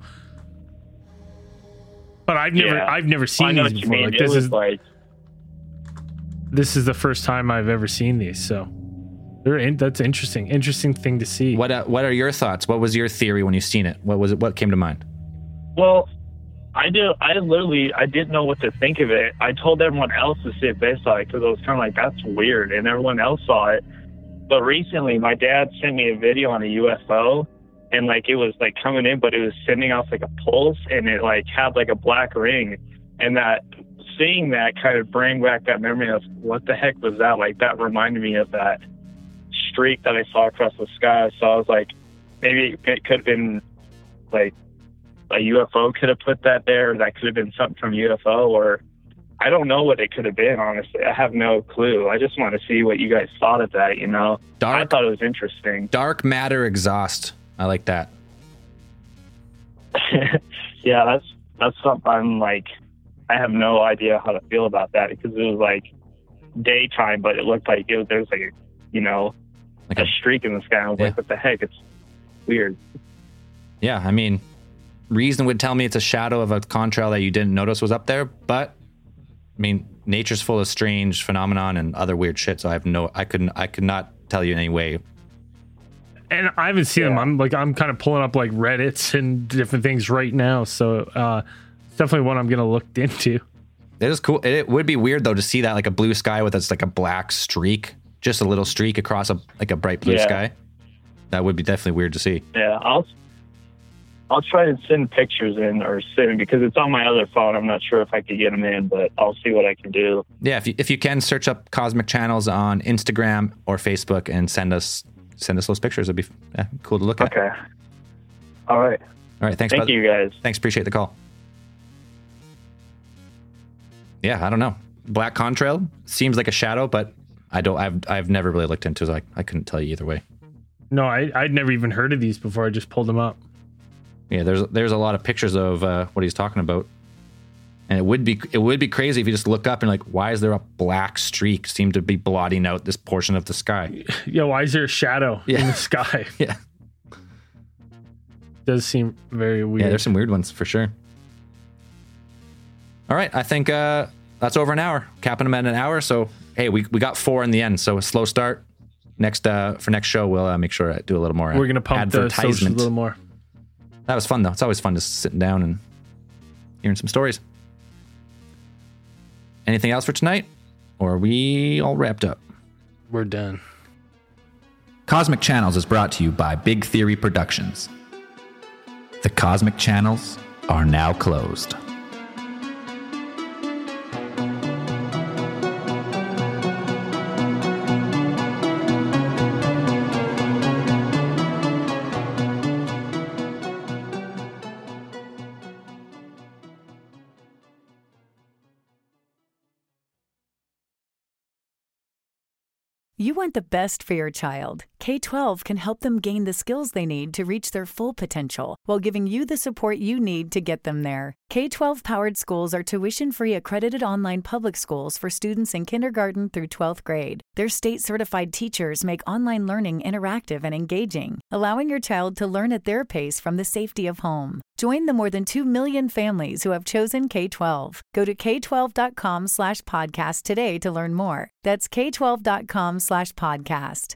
But I've never seen these before. Like this is the first time I've ever seen these, so that's interesting thing to see. What are your thoughts? What was your theory when you seen it? What came to mind? Well, I didn't know what to think of it. I told everyone else to see if they saw it because I was kind of like, that's weird, and everyone else saw it. But recently, my dad sent me a video on a UFO, and like it was like coming in, but it was sending off like a pulse, and it like had like a black ring, and that seeing that kind of bring back that memory of what the heck was that? Like that reminded me of that streak that I saw across the sky. So I was like, maybe it could have been like a UFO could have put that there, or that could have been something from UFO, or I don't know what it could have been, honestly. I have no clue. I just want to see what you guys thought of that, I thought it was interesting. Dark matter exhaust. I like that. Yeah, that's something I'm like, I have no idea how to feel about that because it was like daytime, but it looked like there's like a streak in the sky. I was like, what the heck? It's weird. Yeah, I mean, reason would tell me it's a shadow of a contrail that you didn't notice was up there, but I mean, nature's full of strange phenomenon and other weird shit. So I could not tell you in any way. And I haven't seen them. I'm kind of pulling up like Reddits and different things right now. So it's definitely one I'm going to look into. It is cool. It would be weird though to see that like a blue sky with it's like a black streak, just a little streak across a bright blue sky. That would be definitely weird to see. Yeah, I'll try to send pictures in or send because it's on my other phone. I'm not sure if I could get them in, but I'll see what I can do. Yeah, if you can search up Cosmic Channels on Instagram or Facebook and send us those pictures. It'd be cool to look at. Okay. All right. Thanks. Thank you guys. Thanks. Appreciate the call. Yeah, I don't know. Black contrail seems like a shadow, but I've never really looked into it. So I couldn't tell you either way. No, I'd never even heard of these before. I just pulled them up. Yeah, there's a lot of pictures of what he's talking about, and it would be crazy if you just look up and like, why is there a black streak seem to be blotting out this portion of the sky? Yeah, why is there a shadow in the sky? Yeah, does seem very weird. Yeah, there's some weird ones for sure. All right, I think that's over an hour. Capping them at an hour. So hey, we got 4 in the end. So a slow start. For next show, we'll make sure I do a little more. We're gonna pump the socials a little more. That was fun, though. It's always fun just sitting down and hearing some stories. Anything else for tonight? Or are we all wrapped up? We're done. Cosmic Channels is brought to you by Big Theory Productions. The cosmic channels are now closed. You want the best for your child. K-12 can help them gain the skills they need to reach their full potential while giving you the support you need to get them there. K-12 powered schools are tuition-free accredited online public schools for students in kindergarten through 12th grade. Their state-certified teachers make online learning interactive and engaging, allowing your child to learn at their pace from the safety of home. Join the more than 2 million families who have chosen K-12. Go to k12.com/podcast today to learn more. That's k12.com/podcast.